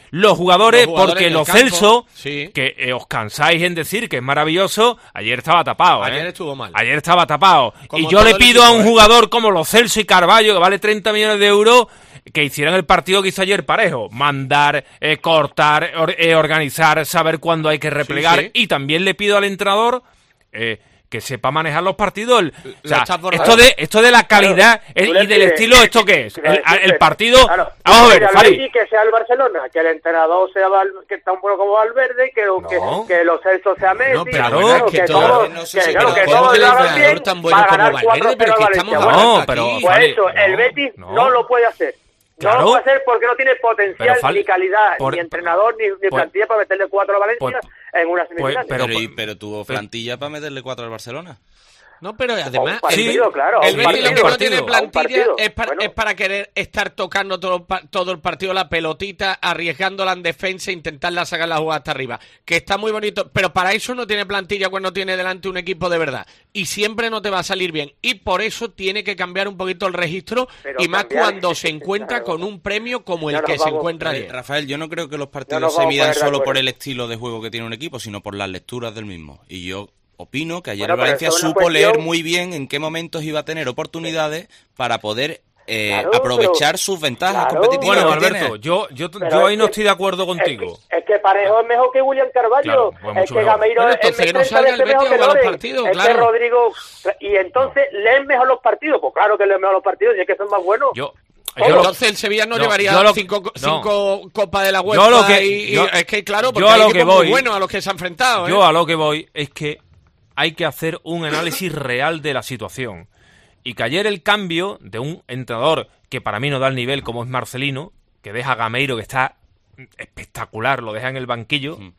los jugadores, Los jugadores porque del Lo campo, Celso, sí. que eh, os cansáis en decir que es maravilloso, ayer estaba tapado. Ayer ¿eh? estuvo mal. Ayer estaba tapado. Como Y yo todo le el pido equipo, a un ¿eh? jugador como Lo Celso y Carballo, que vale treinta millones de euros, que hicieran el partido que hizo ayer parejo. Mandar, eh, cortar, or, eh, organizar, saber cuándo hay que replegar. Sí, sí. Y también le pido al entrenador... Eh, que sepa manejar los partidos. El, o sea, esto de esto de la calidad Claro, el, tú le y del pides- estilo, ¿esto qué es? El, el partido... Claro, vamos a ver, que al Fari. Betis, que sea el Barcelona, que el entrenador sea Val- que tan bueno como Valverde, que, No. que, que los Celso sea Messi, No, pero Claro, claro, es que que todo- todos, no sé que, si- claro, pero que ¿cómo todos que lo el hagan entrenador bien tan bueno para como ganar Valverde? cuatro Pero cero es a que Valencia. estamos Bueno, hablando pues aquí. pues Fari, eso, no, el Betis no. no lo puede hacer. No Claro. lo puede hacer porque no tiene potencial, Pero, Fali, ni calidad, por- ni entrenador, ni, ni pues- plantilla para meterle cuatro a Valencia pues- en una semifinal. pero- Pero, y- pero tuvo plantilla para meterle cuatro al Barcelona. No, pero además... un partido, el, claro, el un Betis lo que partido. no tiene A un plantilla partido. es para, Bueno. es para querer estar tocando todo, pa- todo el partido la pelotita, arriesgándola en defensa e intentarla sacar la jugada hasta arriba. Que está muy bonito, pero para eso no tiene plantilla cuando tiene delante un equipo de verdad. Y siempre no te va a salir bien. Y por eso tiene que cambiar un poquito el registro, Pero y más cambiar- cuando se encuentra Claro. con un premio como el No nos que se vamos- encuentra Eh, ayer. Rafael, yo no creo que los No partidos nos se vamos a midan poner de solo por acuerdo. el estilo de juego que tiene un equipo, sino por las lecturas del mismo. Y yo opino que ayer Bueno, el pero Valencia eso es una supo cuestión- leer muy bien en qué momentos iba a tener oportunidades para poder eh, Claro, aprovechar pero- sus ventajas claro. competitivas. Bueno, que Alberto, tiene. yo, yo, Pero yo ahí es no que- estoy de acuerdo Es contigo. que, es que Parejo es mejor que William Carballo. Claro, pues es mucho que mejor. Gameiro Bueno, es entonces que no treinta salga el veces Betis mejor a que jugar los Loren. partidos, Es claro. que Rodrigo... Y entonces leen mejor los partidos. Pues claro que leen mejor los partidos y es que son más buenos. Yo, Yo yo lo- Entonces el Sevilla no, no, llevaría yo lo- cinco, co- no. cinco copas de la UEFA. Yo lo que- y, y yo- es que claro, porque yo a hay lo que equipos muy voy- buenos a los que se ha enfrentado. ¿eh? Yo a lo que voy es que hay que hacer un análisis real de la situación. Y que ayer el cambio de un entrenador que para mí no da el nivel como es Marcelino, que deja a Gameiro, que está espectacular, lo deja en el banquillo, Mm.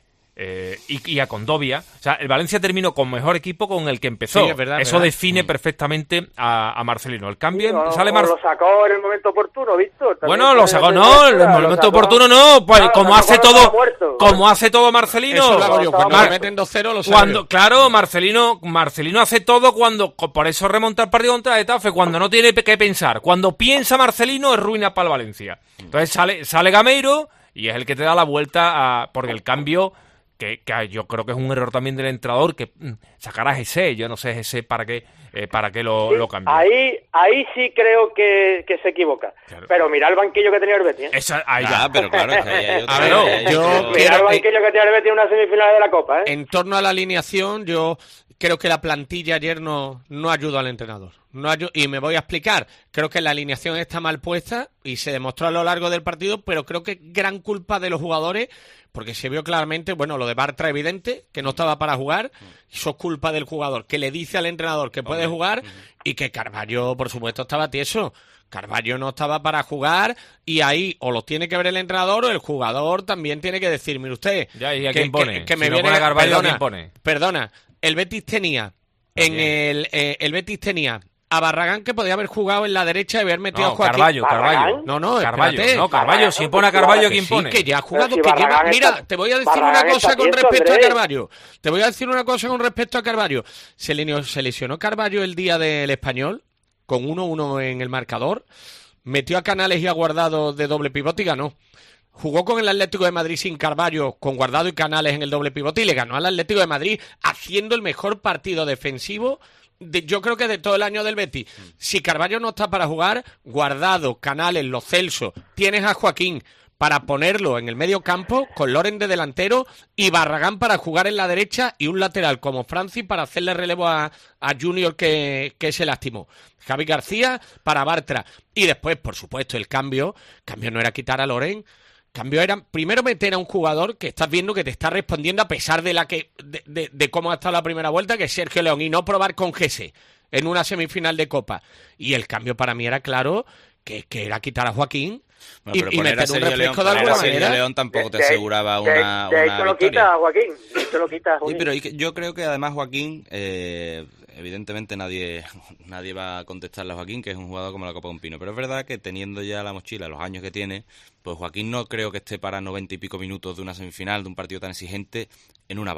eh, y, y a Condovia. O sea, el Valencia terminó con mejor equipo con el que empezó. Sí, es verdad, Eso verdad. define perfectamente a, a Marcelino. El cambio No, sale o Mar... lo sacó en el momento oportuno, Víctor. También Bueno, lo puede sacó, ser no, en el lectura, lo momento sacó- oportuno no, pues Claro, como lo hace sacó cuando todo, estaba muerto. como hace todo Marcelino. Eso lo hago yo. Cuando Mar- me meten dos cero lo saco Cuando, yo. claro, Marcelino, Marcelino hace todo cuando, co- por eso remonta el partido contra Getafe, cuando no tiene que pensar. Cuando piensa Marcelino es ruina para el Valencia. Entonces sale, sale Gameiro y es el que te da la vuelta a, porque el cambio, que, que yo creo que es un error también del entrenador, que mm, sacará a Jesse, yo no sé Jesse para qué, eh, para qué lo, Sí, lo cambió. ahí, ahí sí creo que, que se equivoca. Claro. Pero mira el banquillo que tenía el Betis. ¿eh? Esa, ahí Ah, ya. pero claro, es que ahí hay otro- A ver, ahí hay yo otro- quiero- Mira el banquillo que tenía el Betis en una semifinal de la Copa. ¿eh? En torno a la alineación, yo creo que la plantilla ayer no, no ayudó al entrenador. No ayu- y me voy a explicar. Creo que la alineación está mal puesta y se demostró a lo largo del partido, pero creo que es gran culpa de los jugadores, porque se vio claramente, bueno, lo de Bartra evidente, que no estaba para jugar, y eso es culpa del jugador, que le dice al entrenador que puede jugar, y que Carballo, por supuesto, estaba tieso. Carballo no estaba para jugar, y ahí o lo tiene que ver el entrenador o el jugador también tiene que decir, mire usted, Ya, ¿y a que, quién pone? que- que me Si no viene pone a Carballo, ¿a perdona, quién pone? perdona, el Betis tenía en También. el eh, el Betis tenía a Barragán, que podía haber jugado en la derecha y haber metido No, a Joaquín. Carballo, Carballo. Barragán. No, no, Carballo, espérate. no, Carballo, si pone a Barragán, Carballo, que ¿quién Sí, pone? que ya ha jugado, Pero si que lleva... Barragán Mira, está- te voy a decir Barragán una cosa está con tieso, respecto a Andrés. Carballo. Te voy a decir una cosa con respecto a Carballo. Se, le- se lesionó Carballo el día del Español, con uno uno en el marcador. Metió a Canales y a Guardado de doble pivote y ganó. Jugó con el Atlético de Madrid sin Carballo, con Guardado y Canales en el doble pivote y le ganó al Atlético de Madrid haciendo el mejor partido defensivo de, yo creo que de todo el año del Betis. Si Carballo no está para jugar, Guardado, Canales, Lo Celso, tienes a Joaquín para ponerlo en el medio campo con Loren de delantero y Barragán para jugar en la derecha y un lateral como Francis para hacerle relevo a, a Junior que, que se lastimó. Javi García para Bartra. Y después, por supuesto, el cambio. Cambio no era quitar a Loren. Cambio era primero meter a un jugador que estás viendo que te está respondiendo a pesar de la que de, de, de cómo ha estado la primera vuelta, que es Sergio León, y no probar con Gese en una semifinal de Copa. Y el cambio para mí era claro que, que era quitar a Joaquín Bueno, y, pero y poner a meter un Sergio refresco León, de poner a alguna Sergio manera. León tampoco te De- aseguraba de- una, de una hecho lo victoria. quita a Joaquín. De hecho lo quita a Sí, Joaquín. pero y que- yo creo que además Joaquín, eh, evidentemente nadie nadie va a contestarle a Joaquín, que es un jugador como la Copa de un Pino, pero es verdad que teniendo ya la mochila, los años que tiene, pues Joaquín no creo que esté para noventa y pico minutos de una semifinal, de un partido tan exigente, en una banda.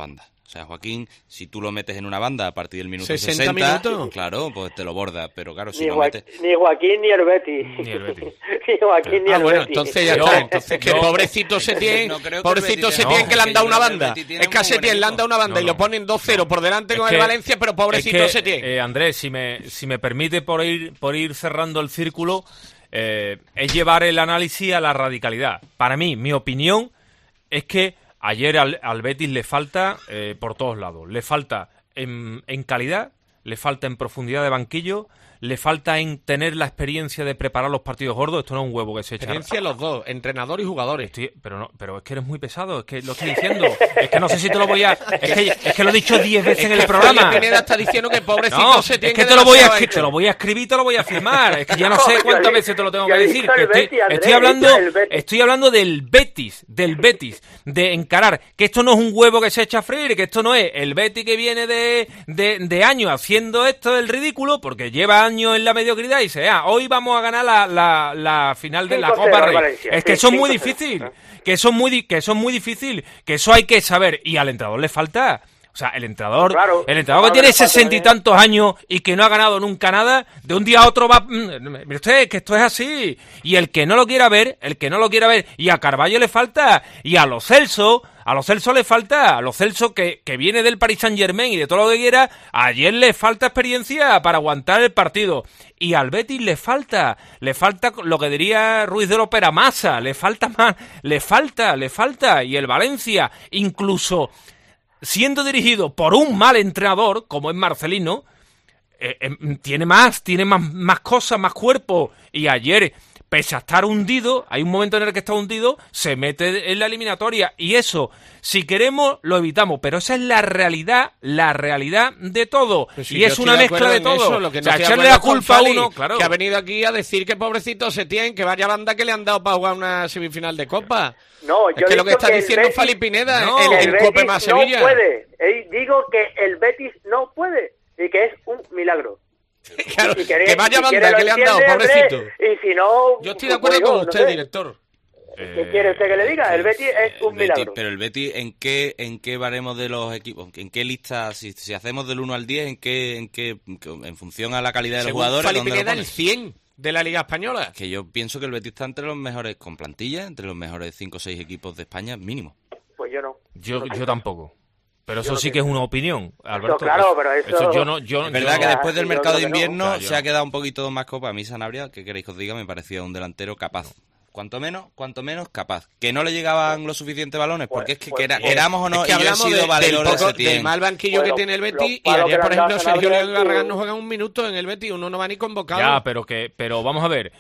O sea, Joaquín, si tú lo metes en una banda a partir del minuto sesenta sesenta, minutos. Claro, pues te lo borda. Pero claro, si ni, lo Joa metes... ni Joaquín ni el Betis. Ni el Betis. ni Joaquín ni Ah, el bueno, Betis. entonces ya Yo- está. Entonces que yo- pobrecito Setién, No creo que pobrecito el Betis Setién tenga- que le han que dado yo una creo que el banda. Betis tiene Es que a muy buen Setién le han equipo. dado una banda No, y lo no. ponen dos cero por delante Es con que- el Valencia, pero pobrecito es que, Setién. eh, Andrés, si me, si me permite por ir, por ir cerrando el círculo, eh, es llevar el análisis a la radicalidad. Para mí, mi opinión es que ayer al, al Betis le falta eh, por todos lados. Le falta en, en calidad, le falta en profundidad de banquillo, le falta en tener la experiencia de preparar los partidos gordos. Esto no es un huevo que se echa. Experiencia los dos, entrenador y jugadores. Estoy- pero no, pero es que eres muy pesado, es que lo estoy diciendo. Es que no sé si te lo voy a... Es que, es que lo he dicho diez veces en el programa. Felipe Pineda está diciendo que pobrecito No, Setién es que que te lo voy a demasiado escribir, te lo voy a escribir y te lo voy a firmar. Es que ya no No, sé yo cuántas he- veces te lo tengo yo que he decir. dicho el Que estoy, Betis, Andrés, estoy he hablando, dicho el Betis. estoy hablando del Betis, del Betis, de encarar que esto no es un huevo que se echa a freír, que esto no es el Betis que viene de, de, de años haciendo esto del ridículo, porque lleva años en la mediocridad y dice, ah, hoy vamos a ganar la, la, la final de la cinco cero Copa al Rey. Valencia, Es que sí, eso es muy cinco cero, difícil, ¿no? que eso es muy, di- que eso es muy difícil, que eso hay que saber, y al entrenador le falta. O sea, el entrenador, Claro, el entrenador que claro, tiene le falta sesenta y también. tantos años y que no ha ganado nunca nada, de un día a otro va... mm, Mire usted, que esto es así. Y el que no lo quiera ver, el que no lo quiera ver, y a Carballo le falta, y a Lo Celso, a Lo Celso le falta, a Lo Celso que, que viene del Paris Saint-Germain y de todo lo que quiera, ayer le falta experiencia para aguantar el partido. Y al Betis le falta, le falta lo que diría Ruiz de Lopera Massa, le falta más, le falta, le falta. Y el Valencia, incluso siendo dirigido por un mal entrenador, como es Marcelino, eh, eh, tiene más, tiene más, más cosas, más cuerpo. Y ayer, pese a estar hundido, hay un momento en el que está hundido, se mete en la eliminatoria. Y eso, si queremos, lo evitamos. Pero esa es la realidad, la realidad de todo. Pues sí, y yo es estoy una de mezcla acuerdo de en todo. eso, lo que O no sea, estoy de echarle la acuerdo con culpa a Fali, uno, claro. que ha venido aquí a decir que pobrecito Setién, que vaya banda que le han dado para jugar una semifinal de Copa. No, Es yo que he lo que dicho está que el diciendo Betis- Fali Pineda No, en, que en el Cope Betis más Sevilla. no puede. Eh, digo que el Betis no puede y que es un milagro. Claro, Y quiere- que vaya si banda quiere lo que le han dado, entiende, Andrés, pobrecito. Y si no... Yo estoy de pues acuerdo digo, con no usted, sé. director. ¿Qué quiere usted que le diga? El Betis es un El Betis- milagro. pero el Betis, ¿en qué, en qué baremos de los equipos? ¿En qué lista? Si, si hacemos del uno al diez, ¿en qué, en qué, en función a la calidad de los Según jugadores? Fali ¿dónde lo Pineda, el pones? cien de la Liga Española. Que yo pienso que el Betis está entre los mejores con plantilla, entre los mejores cinco o seis equipos de España, mínimo. Pues yo no. Yo, No sé. yo tampoco. Pero eso no sí sé. que es una opinión, Alberto. claro, pero eso- yo no, yo, Es verdad yo que no- después del yo mercado de creo que no. invierno Claro, yo se no. ha quedado un poquito más copa. A mí Sanabria, ¿qué queréis que os diga? Me parecía un delantero capaz. Cuanto menos, cuanto menos capaz. Que no le llegaban los suficientes balones, porque es que pues, quera- pues, queramos o no, Es que y yo he hablamos sido de- del, valedor de poco- Setién. del mal banquillo Bueno, que tiene el Betis. los Y palos ayer, que por le han ejemplo, dado a Sergio Sanabria, León y Barragán tú- no juegan un minuto en el Betis. Uno no va ni convocado. Ya, pero que, pero vamos a ver.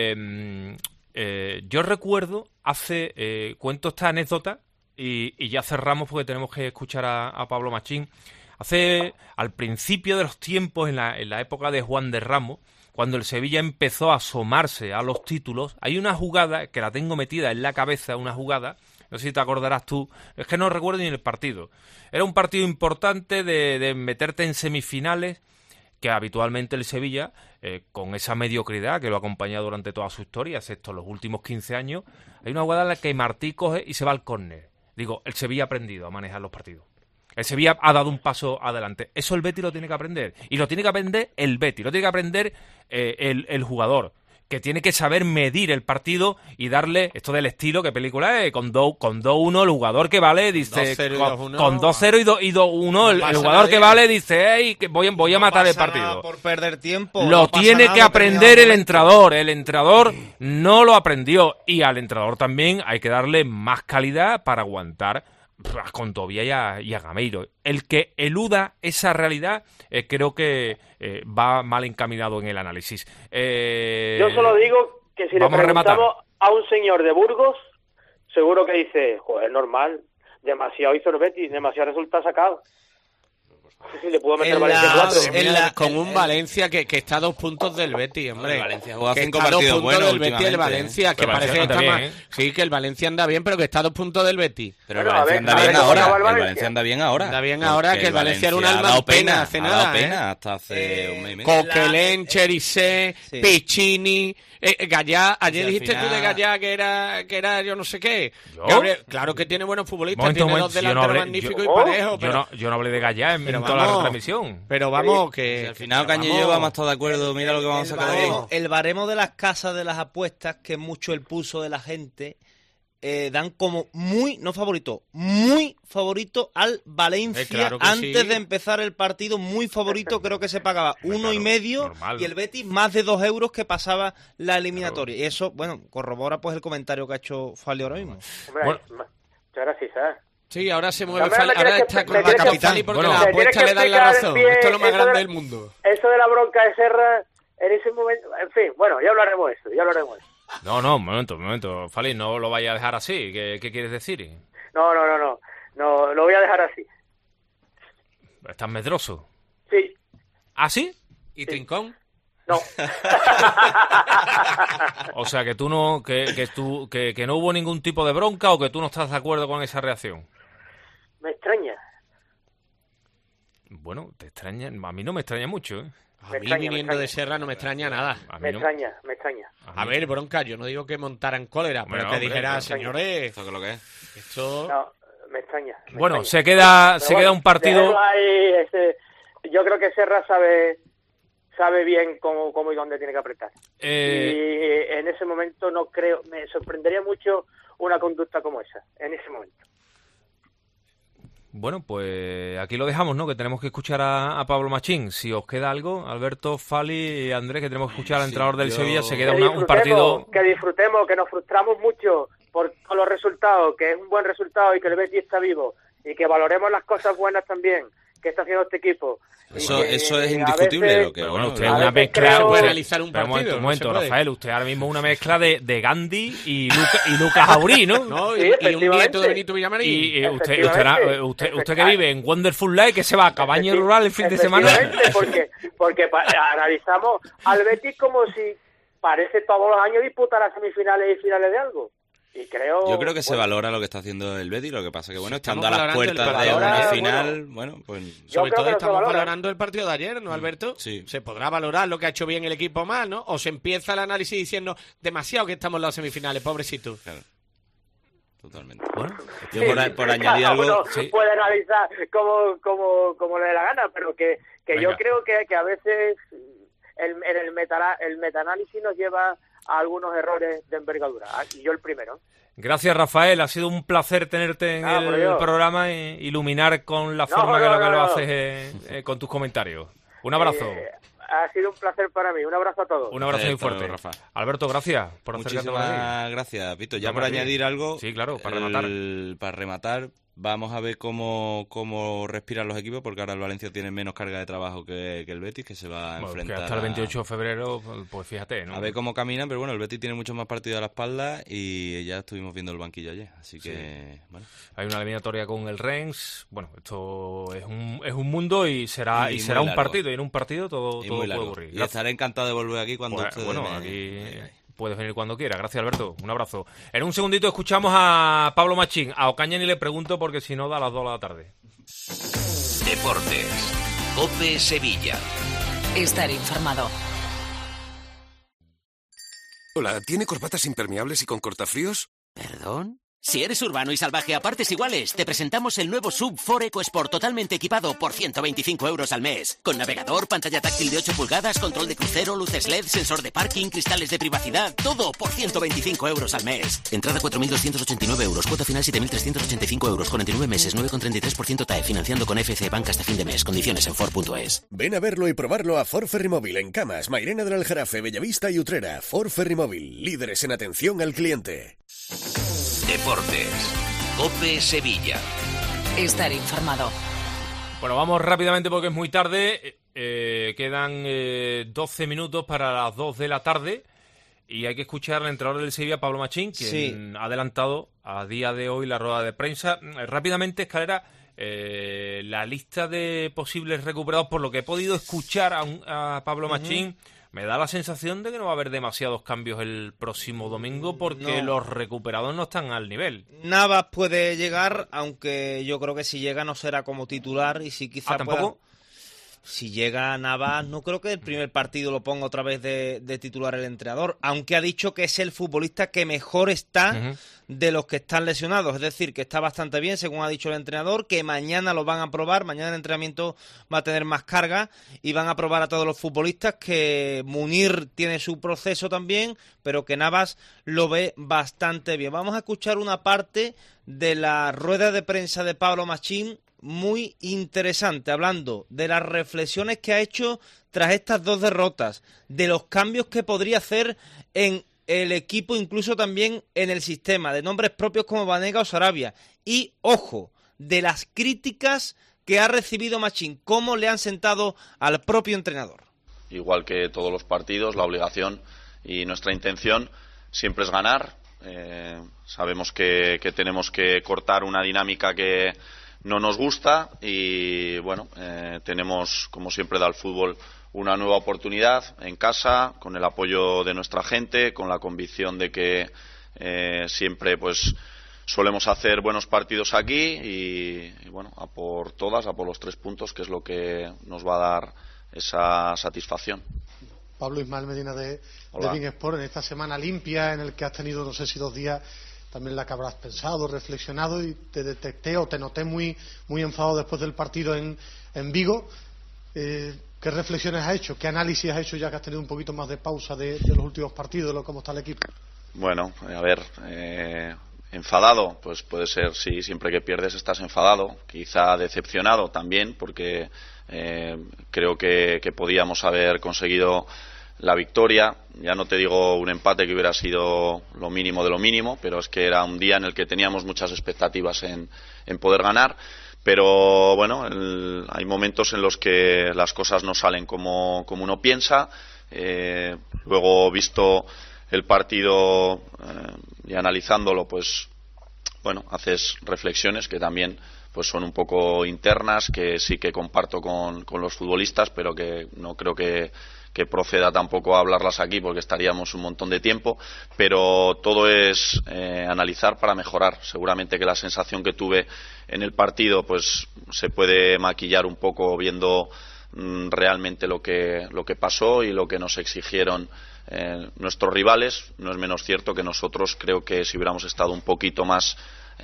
eh, eh, yo recuerdo hace, eh, cuento esta anécdota y, y ya cerramos porque tenemos que escuchar a, a Pablo Machín. Hace, al principio de los tiempos, en la, en la época de Juan de Ramos, cuando el Sevilla empezó a asomarse a los títulos, hay una jugada que la tengo metida en la cabeza, una jugada, no sé si te acordarás tú, es que no recuerdo ni el partido. Era un partido importante de, de meterte en semifinales, que habitualmente el Sevilla, eh, con esa mediocridad que lo ha acompañado durante toda su historia, excepto los últimos quince años, hay una jugada en la que Martí coge y se va al córner. Digo, el Sevilla ha aprendido a manejar los partidos. El Sevilla ha dado un paso adelante. Eso el Betis lo tiene que aprender. Y lo tiene que aprender el Betis, lo tiene que aprender eh, el, el jugador, que tiene que saber medir el partido y darle esto del estilo, ¿qué película es? Con dos con dos uno el jugador que vale dice... dos cero y con- dos uno. Con dos cero y dos uno el, No el pasa jugador que nada. vale dice, hey, que voy, voy a matar el pasa nada partido. por perder tiempo. Lo no pasa tiene nada que por aprender terminar el momento. entrenador. El entrenador no lo aprendió. Y al entrenador también hay que darle más calidad para aguantar a Contovia y a, y a Gameiro. El que eluda esa realidad eh, creo que eh, va mal encaminado en el análisis. Eh, Yo solo digo que si le vamos a rematar. preguntamos a un señor de Burgos, seguro que dice, joder, normal, demasiado hizo el Betis, demasiado resultado sacado. Sí, le pudo meter En Valencia la- cuatro. en la- con en- un en- Valencia que, que está a dos puntos del Betis, hombre. El Valencia juega Que cinco está a dos partidos puntos buenos del Betis el últimamente, Valencia, ¿eh? que Pero parece que Valencia está anda más... bien, ¿eh? Sí, que el Valencia anda bien, pero que está a dos puntos del Betis. Pero el Bueno, a Valencia ver, anda a ver bien cómo ahora. acaba el El Valencia. Valencia anda bien ahora. Anda bien ahora, Porque que el Valencia era un ha alma dado en pena pena, hace ha nada, dado pena ¿eh? hasta hace Eh, un mes y medio. Coquelin, Cherisé, Sí. Piccini, eh, Gallá. Ayer al dijiste tú final- de Gallá que era, que era yo no sé qué. ¿Yo? Gabriel, claro que tiene buenos futbolistas, Momento, tiene momento, dos yo no delanteros hablé- magníficos yo- y parejos, Yo pero, no, yo no hablé de Gallá en, pero en toda la vamos, retransmisión. pero vamos, que... Si al final pero Caño y yo vamos. vamos a estar de acuerdo, mira lo que vamos a el sacar de ahí. baremo, el baremo de las casas de las apuestas, que es mucho el pulso de la gente, eh, dan como muy, no favorito, muy favorito al Valencia Eh, claro que antes sí. de empezar el partido, muy favorito, creo que se pagaba Hombre, uno y claro, medio normal. y el Betis más de dos euros que pasaba la eliminatoria. Y eso, bueno, corrobora pues el comentario que ha hecho Fali ahora mismo. Hombre, Bueno. muchas gracias, ¿sabes? Sí, ahora se mueve, Ahora Fali, me tienes ahora que- está me con la tienes que- capitán porque Bueno. las Me tienes apuestas que le dan la explicar razón. bien Esto es lo más eso de- grande del mundo. Eso de la bronca de Serra, en ese momento, en fin, bueno, ya hablaremos de eso, ya hablaremos de eso. No, no, un momento, un momento. Fali, no lo vaya a dejar así. ¿Qué, qué quieres decir? No, no, no, no, no, lo voy a dejar así. ¿Estás medroso? Sí, ¿Ah, sí? ¿Y Trincón? no. O sea, que tú no, que, que, tú, que, que no hubo ningún tipo de bronca o que tú no estás de acuerdo con esa reacción. Me extraña. Bueno, te extraña, a mí no me extraña mucho, ¿eh? A Me mí extraña, me viniendo de extraña. Serra no me extraña nada. A mí Me no. extraña, me extraña. A ver, bronca, yo no digo que montaran cólera, Hombre, pero que hombre, dijera, me señores, Esto que es lo que es. esto... No, me extraña. me Bueno, extraña. se queda, Pero se bueno, queda un partido. déjalo ahí, ese- yo creo que Serra sabe sabe bien cómo, cómo y dónde tiene que apretar. Eh, Y en ese momento no creo, me sorprendería mucho una conducta como esa, en ese momento. Bueno, pues aquí lo dejamos, ¿no? Que tenemos que escuchar a, a Pablo Machín. Si os queda algo, Alberto, Fali y Andrés, que tenemos que escuchar al Sí, entrenador del yo- Sevilla, se queda Que una- un disfrutemos, partido... que disfrutemos, que nos frustramos mucho por, por los resultados, que es un buen resultado y que el Betis está vivo, y que valoremos las cosas buenas también que está haciendo este equipo. Y Eso, que eso es a indiscutible. veces- Lo que, Pero bueno, bueno, usted a es una veces mezcla... creo- usted- puede realizar un pero un momento, partido, un no momento, se puede. Rafael, usted ahora mismo es una mezcla de, de Gandhi y, Luca, y Lucas Aurí, ¿no? ¿no? Sí, Y, y un efectivamente. nieto de Benito Villamarín. Y eh, usted, usted, Efectivamente. era- usted, usted que vive en Wonderful Life, que se va a Cabaña Efecti- Rural el fin de semana. efectivamente, porque, porque pa- analizamos al Betis como si parece todos los años disputar las semifinales y finales de algo. Y creo... Yo creo que se bueno, valora lo que está haciendo el Betis, lo que pasa que, bueno, Sí, estamos estando a las valorando el puertas de valora, una bueno. final, bueno, pues... Yo Sobre creo todo que no se estamos valora. valorando el partido de ayer, ¿no, Alberto? Sí. Se podrá valorar lo que ha hecho bien el equipo más, ¿no? O se empieza el análisis diciendo demasiado que estamos en las semifinales, pobrecito. Claro. Totalmente. Bueno, Yo por, por añadir cada algo... uno sí. puede analizar como, como, como le dé la gana, pero que, que yo Venga. creo que, que a veces el, en el, meta, el metaanálisis nos lleva a algunos errores de envergadura. Ah, y yo el primero. gracias, Rafael. Ha sido un placer tenerte en Ah, por el Dios. programa e iluminar con la No, forma que no, lo que no, lo no. haces eh, eh, con tus comentarios. Un abrazo. Eh, ha sido un placer para mí. Un abrazo a todos. Un abrazo muy Hasta luego, fuerte. Rafa. Alberto, gracias por acercarte por aquí. Muchísimas gracias, Pito. Ya Vamos por aquí. añadir algo... Sí, claro, para el- rematar. Para rematar, vamos a ver cómo, cómo respiran los equipos, porque ahora el Valencia tiene menos carga de trabajo que, que el Betis, que se va a Bueno, que enfrentar hasta el a- veintiocho de febrero, pues fíjate, ¿no? A ver cómo caminan, pero bueno, el Betis tiene muchos más partidos a la espalda y ya estuvimos viendo el banquillo ayer, así que, bueno. Hay una eliminatoria con el Rennes. Bueno, esto es un, es un mundo y será Y y, muy será un largo. partido. Y en un partido todo, Y todo muy puede largo. ocurrir. Y Gracias. estaré encantado de volver aquí cuando Pues, ustedes bueno, me- aquí me digáis. puedes venir cuando quieras. Gracias, Alberto. Un abrazo. En un segundito escuchamos a Pablo Machín. A Ocaña ni le pregunto porque si no da a las dos de la tarde. Deportes. COPE Sevilla. Estar informado. Hola, ¿tiene corbatas impermeables y con cortafríos? ¿Perdón? Si eres urbano y salvaje a partes iguales, te presentamos el nuevo S U V cuatro EcoSport totalmente equipado por ciento veinticinco euros al mes. Con navegador, pantalla táctil de ocho pulgadas, control de crucero, luces L E D, sensor de parking, cristales de privacidad, todo por ciento veinticinco euros al mes. Entrada cuatro mil doscientos ochenta y nueve euros, cuota final siete mil trescientos ochenta y cinco euros, cuarenta y nueve meses, nueve coma treinta y tres por ciento T A E, financiando con F C Bank hasta fin de mes. Condiciones en Ford punto es. Ven a verlo y probarlo a Ford Ferrymóvil en Camas, Mairena del Aljarafe, Bellavista y Utrera. Ford Ferrymóvil, líderes en atención al cliente. Deportes. COPE Sevilla. Estar informado. Bueno, vamos rápidamente porque es muy tarde. Eh, quedan eh, doce minutos para las dos de la tarde. Y hay que escuchar al entrenador del Sevilla, Pablo Machín, quien Sí. ha adelantado a día de hoy la rueda de prensa. Eh, rápidamente, Escalera, Eh, la lista de posibles recuperados, por lo que he podido escuchar a, un, a Pablo Machín, uh-huh. me da la sensación de que no va a haber demasiados cambios el próximo domingo porque no. los recuperados no están al nivel. Navas puede llegar, aunque yo creo que si llega no será como titular y si quizá ¿Ah, tampoco? Pueda... Si llega Navas, no creo que el primer partido lo ponga otra vez de, de titular el entrenador, aunque ha dicho que es el futbolista que mejor está uh-huh. de los que están lesionados, es decir, que está bastante bien, según ha dicho el entrenador, que mañana lo van a probar, mañana el entrenamiento va a tener más carga y van a probar a todos los futbolistas, que Munir tiene su proceso también, pero que Navas lo ve bastante bien. Vamos a escuchar una parte de la rueda de prensa de Pablo Machín, muy interesante, hablando de las reflexiones que ha hecho tras estas dos derrotas, de los cambios que podría hacer en el equipo, incluso también en el sistema, de nombres propios como Banega o Sarabia, y, ojo, de las críticas que ha recibido Machín, cómo le han sentado al propio entrenador. Igual que todos los partidos, la obligación y nuestra intención siempre es ganar. Eh, sabemos que, que tenemos que cortar una dinámica que no nos gusta y bueno, eh, tenemos, como siempre da el fútbol, una nueva oportunidad en casa, con el apoyo de nuestra gente, con la convicción de que eh, siempre pues solemos hacer buenos partidos aquí y, y bueno, a por todas, a por los tres puntos, que es lo que nos va a dar esa satisfacción. Pablo, Ismael Medina de, de Bein Sport, en esta semana limpia en el que has tenido, no sé si dos días, también la que habrás pensado, reflexionado, y te detecté o te noté muy muy enfadado después del partido en, en Vigo. Eh, ¿Qué reflexiones has hecho? ¿Qué análisis has hecho ya que has tenido un poquito más de pausa de, de los últimos partidos, de lo, cómo está el equipo? Bueno, a ver, eh, enfadado, pues puede ser, sí, siempre que pierdes estás enfadado, quizá decepcionado también, porque eh, creo que, que podíamos haber conseguido la victoria. Ya no te digo un empate, que hubiera sido lo mínimo de lo mínimo, pero es que era un día en el que teníamos muchas expectativas en, en poder ganar, pero bueno, el, hay momentos en los que las cosas no salen como, como uno piensa. Eh, luego, visto el partido eh, y analizándolo, pues bueno, haces reflexiones que también pues son un poco internas, que sí que comparto con, con los futbolistas, pero que no creo que que proceda tampoco a hablarlas aquí porque estaríamos un montón de tiempo, pero todo es eh, analizar para mejorar. Seguramente que la sensación que tuve en el partido pues se puede maquillar un poco viendo mm, realmente lo que lo que pasó y lo que nos exigieron eh, nuestros rivales. No es menos cierto que nosotros, creo que si hubiéramos estado un poquito más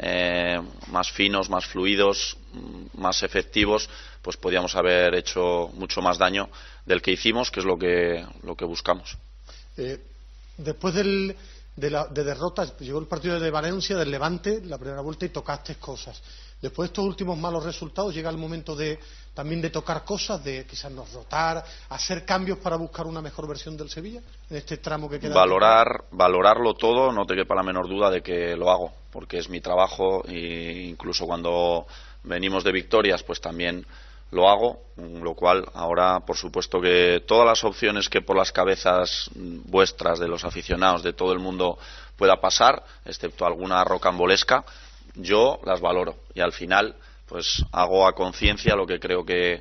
eh, más finos, más fluidos, más efectivos, pues podíamos haber hecho mucho más daño del que hicimos, que es lo que lo que buscamos. Eh, después del, de, la, de derrotas, llegó el partido de Valencia, del Levante, la primera vuelta, y tocaste cosas. Después de estos últimos malos resultados, llega el momento de también de tocar cosas, de quizás nos rotar, hacer cambios para buscar una mejor versión del Sevilla en este tramo que queda. Valorar, valorarlo todo, no te quepa la menor duda de que lo hago, porque es mi trabajo, e incluso cuando venimos de victorias, pues también lo hago, lo cual ahora, por supuesto, que todas las opciones que por las cabezas vuestras, de los aficionados, de todo el mundo pueda pasar, excepto alguna rocambolesca, yo las valoro y al final pues hago a conciencia lo que creo que,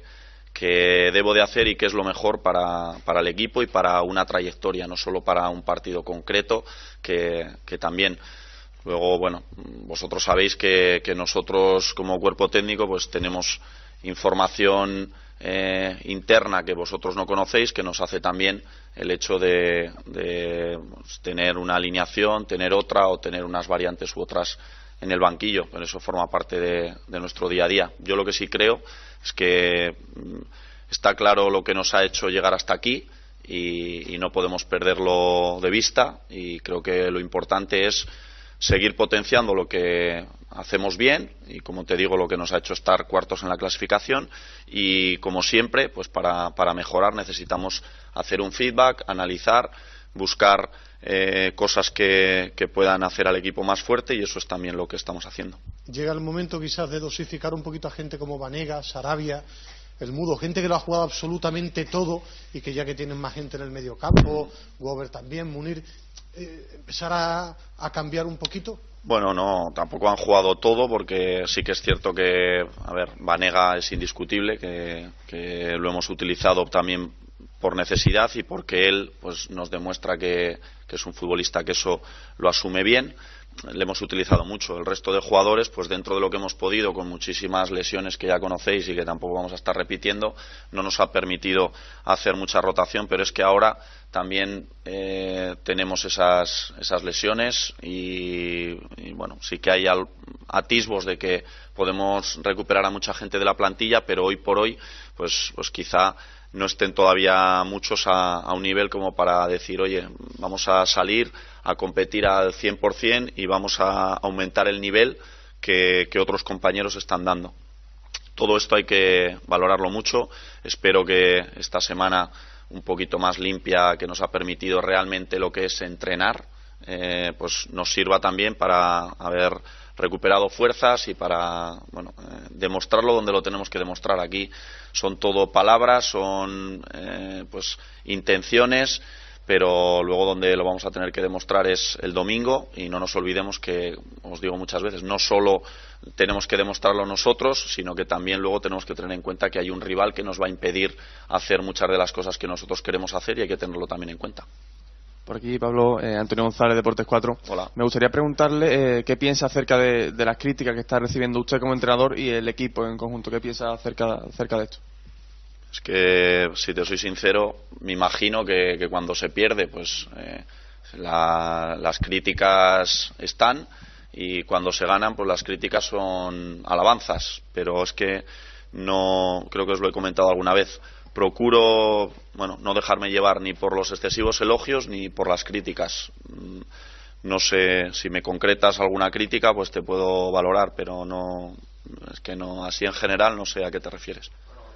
que debo de hacer y que es lo mejor para, para el equipo y para una trayectoria, no solo para un partido concreto, que, que también. Luego, bueno, vosotros sabéis que, que nosotros como cuerpo técnico pues tenemos información eh, interna que vosotros no conocéis, que nos hace también el hecho de, de pues, tener una alineación, tener otra o tener unas variantes u otras en el banquillo, pero eso forma parte de, de nuestro día a día. Yo lo que sí creo es que mm, está claro lo que nos ha hecho llegar hasta aquí y, y no podemos perderlo de vista, y creo que lo importante es seguir potenciando lo que hacemos bien y, como te digo, lo que nos ha hecho estar cuartos en la clasificación, y como siempre pues para, para mejorar necesitamos hacer un feedback, analizar, buscar eh, cosas que, que puedan hacer al equipo más fuerte, y eso es también lo que estamos haciendo. Llega el momento quizás de dosificar un poquito a gente como Banega, Sarabia, el Mudo, gente que lo ha jugado absolutamente todo y que ya que tienen más gente en el medio campo, Gober también, Munir, eh, empezar a, a cambiar un poquito. Bueno, no, tampoco han jugado todo, porque sí que es cierto que, a ver, Banega es indiscutible, que, que lo hemos utilizado también por necesidad y porque él pues nos demuestra que, que es un futbolista que eso lo asume bien. Le hemos utilizado mucho. El resto de jugadores, pues dentro de lo que hemos podido, con muchísimas lesiones que ya conocéis y que tampoco vamos a estar repitiendo, no nos ha permitido hacer mucha rotación, pero es que ahora también eh, tenemos esas, esas lesiones y, y bueno, sí que hay al, atisbos de que podemos recuperar a mucha gente de la plantilla, pero hoy por hoy, pues, pues quizá no estén todavía muchos a, a un nivel como para decir, oye, vamos a salir a competir al cien por ciento y vamos a aumentar el nivel que, que otros compañeros están dando. Todo esto hay que valorarlo mucho. Espero que esta semana un poquito más limpia, que nos ha permitido realmente lo que es entrenar, eh, pues nos sirva también para haber recuperado fuerzas y para bueno eh, demostrarlo donde lo tenemos que demostrar. Aquí son todo palabras, son eh, pues intenciones, pero luego donde lo vamos a tener que demostrar es el domingo, y no nos olvidemos que, os digo muchas veces, no solo tenemos que demostrarlo nosotros, sino que también luego tenemos que tener en cuenta que hay un rival que nos va a impedir hacer muchas de las cosas que nosotros queremos hacer, y hay que tenerlo también en cuenta. Por aquí, Pablo, eh, Antonio González, Deportes cuatro. Hola. Me gustaría preguntarle eh, qué piensa acerca de, de las críticas que está recibiendo usted como entrenador y el equipo en conjunto. ¿Qué piensa acerca, acerca de esto? Es que, si te soy sincero, me imagino que, que cuando se pierde, pues eh, la, las críticas están, y cuando se ganan, pues las críticas son alabanzas. Pero es que no, creo que os lo he comentado alguna vez, procuro, bueno, no dejarme llevar ni por los excesivos elogios ni por las críticas. No sé, si me concretas alguna crítica, pues te puedo valorar, pero no, es que no, así en general no sé a qué te refieres.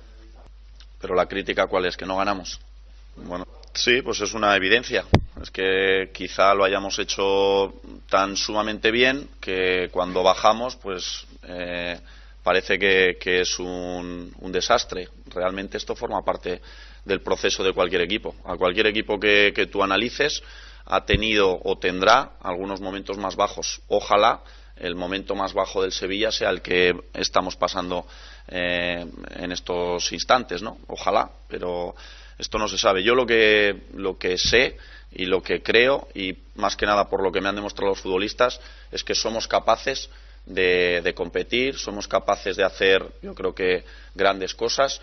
Pero la crítica, ¿cuál es? ¿Que no ganamos? Bueno, sí, pues es una evidencia. Es que quizá lo hayamos hecho tan sumamente bien que cuando bajamos, pues eh, parece que, que es un, un desastre. Realmente esto forma parte del proceso de cualquier equipo. A cualquier equipo que, que tú analices ha tenido o tendrá algunos momentos más bajos. Ojalá el momento más bajo del Sevilla sea el que estamos pasando eh, en estos instantes, ¿no? Ojalá, pero esto no se sabe. Yo lo que, lo que sé y lo que creo, y más que nada por lo que me han demostrado los futbolistas, es que somos capaces de, de competir, somos capaces de hacer, yo creo que, grandes cosas,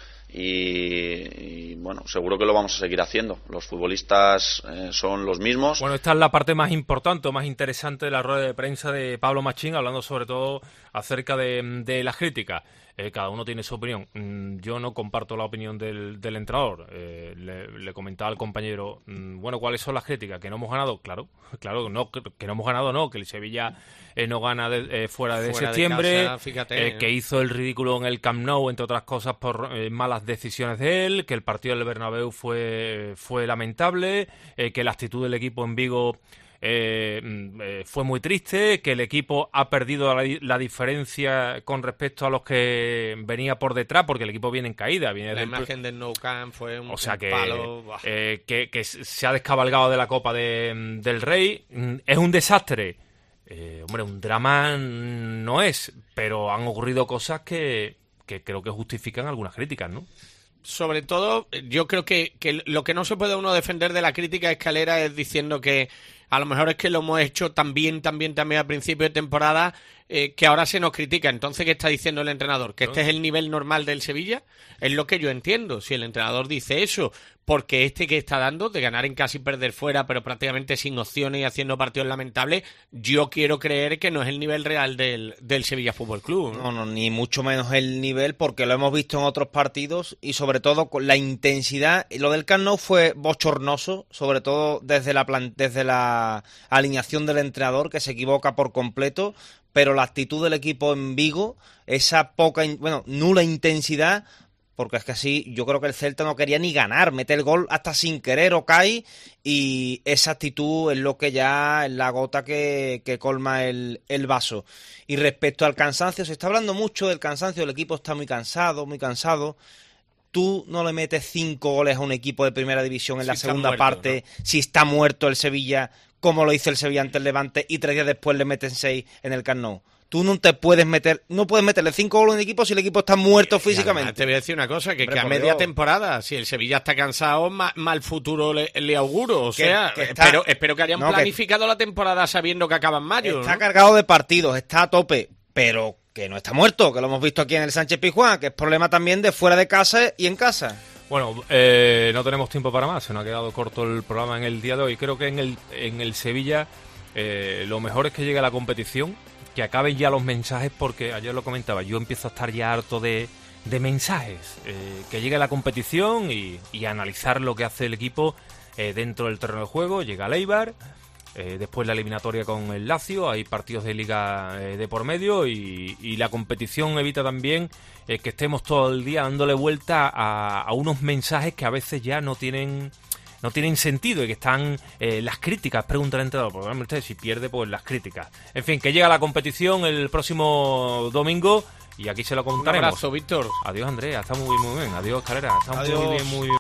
y, y bueno, seguro que lo vamos a seguir haciendo. Los futbolistas eh, son los mismos. Bueno, esta es la parte más importante o más interesante de la rueda de prensa de Pablo Machín, hablando sobre todo acerca de, de las críticas. Eh, cada uno tiene su opinión. Mm, yo no comparto la opinión del, del entrenador. Eh, le, le comentaba al compañero, mm, bueno, ¿cuáles son las críticas? ¿Que no hemos ganado? Claro, claro, no, que, que no hemos ganado, no, que el Sevilla eh, no gana de, eh, fuera de fuera septiembre, de casa, fíjate, eh, que hizo el ridículo en el Camp Nou, entre otras cosas, por eh, malas decisiones de él, que el partido del Bernabéu fue, fue lamentable, eh, que la actitud del equipo en Vigo Eh, eh, fue muy triste, que el equipo ha perdido la, la diferencia con respecto a los que venía por detrás, porque el equipo viene en caída. Viene la del... imagen del Nou Camp fue un, o sea que, un palo. Eh, que, que se ha descabalgado de la Copa de, del Rey. Es un desastre. Eh, hombre, un drama no es, pero han ocurrido cosas que, que creo que justifican algunas críticas, ¿no? Sobre todo, yo creo que, que lo que no se puede uno defender de la crítica Escalera es diciendo que a lo mejor es que lo hemos hecho tan bien, tan bien, tan bien al principio de temporada, eh, que ahora se nos critica. Entonces, ¿qué está diciendo el entrenador? ¿Que este es el nivel normal del Sevilla? Es lo que yo entiendo. Si el entrenador dice eso, porque este que está dando, de ganar en casa y perder fuera, pero prácticamente sin opciones y haciendo partidos lamentables, yo quiero creer que no es el nivel real del, del Sevilla Fútbol Club, ¿no? No, no, ni mucho menos el nivel, porque lo hemos visto en otros partidos y sobre todo con la intensidad. Lo del Camp Nou fue bochornoso, sobre todo desde la plan- desde la alineación del entrenador, que se equivoca por completo, pero la actitud del equipo en Vigo, esa poca, in- bueno, nula intensidad, porque es que así yo creo que el Celta no quería ni ganar, mete el gol hasta sin querer o cae, y esa actitud es lo que ya es la gota que, que colma el, el vaso. Y respecto al cansancio, se está hablando mucho del cansancio, el equipo está muy cansado, muy cansado. tú no le metes cinco goles a un equipo de primera división en si la segunda muerto, parte, ¿no? Si está muerto el Sevilla, como lo hizo el Sevilla ante el Levante, y tres días después le meten seis en el Camp Nou. Tú no te puedes meter, no puedes meterle cinco goles a un equipo si el equipo está muerto físicamente. Te voy a decir una cosa, que, Hombre, que a media Dios. temporada, si el Sevilla está cansado, mal, mal futuro le, le auguro. O Que, sea, que está, espero, espero que hayan no, planificado que, la temporada sabiendo que acaba en mayo. Está ¿no? cargado de partidos, está a tope, pero que no está muerto, que lo hemos visto aquí en el Sánchez Pizjuán, que es problema también de fuera de casa y en casa. Bueno, eh, no tenemos tiempo para más, se nos ha quedado corto el programa en el día de hoy. Creo que en el, en el Sevilla eh, lo mejor es que llegue a la competición, que acaben ya los mensajes, porque ayer lo comentaba, yo empiezo a estar ya harto de, de mensajes, eh, que llegue la competición y, y analizar lo que hace el equipo eh, dentro del terreno de juego. Llega el Eibar, eh, después la eliminatoria con el Lazio, hay partidos de liga eh, de por medio y, y la competición evita también eh, que estemos todo el día dándole vuelta a, a unos mensajes que a veces ya no tienen... no tienen sentido y que están eh, las críticas, pregunta el entrenador, porque bueno, usted si pierde, pues las críticas. En fin, que llega la competición el próximo domingo y aquí se lo contaremos. Un abrazo, Víctor. Adiós, Andrea, está muy, muy bien. Adiós, Calera, está Adiós. muy bien, muy bien.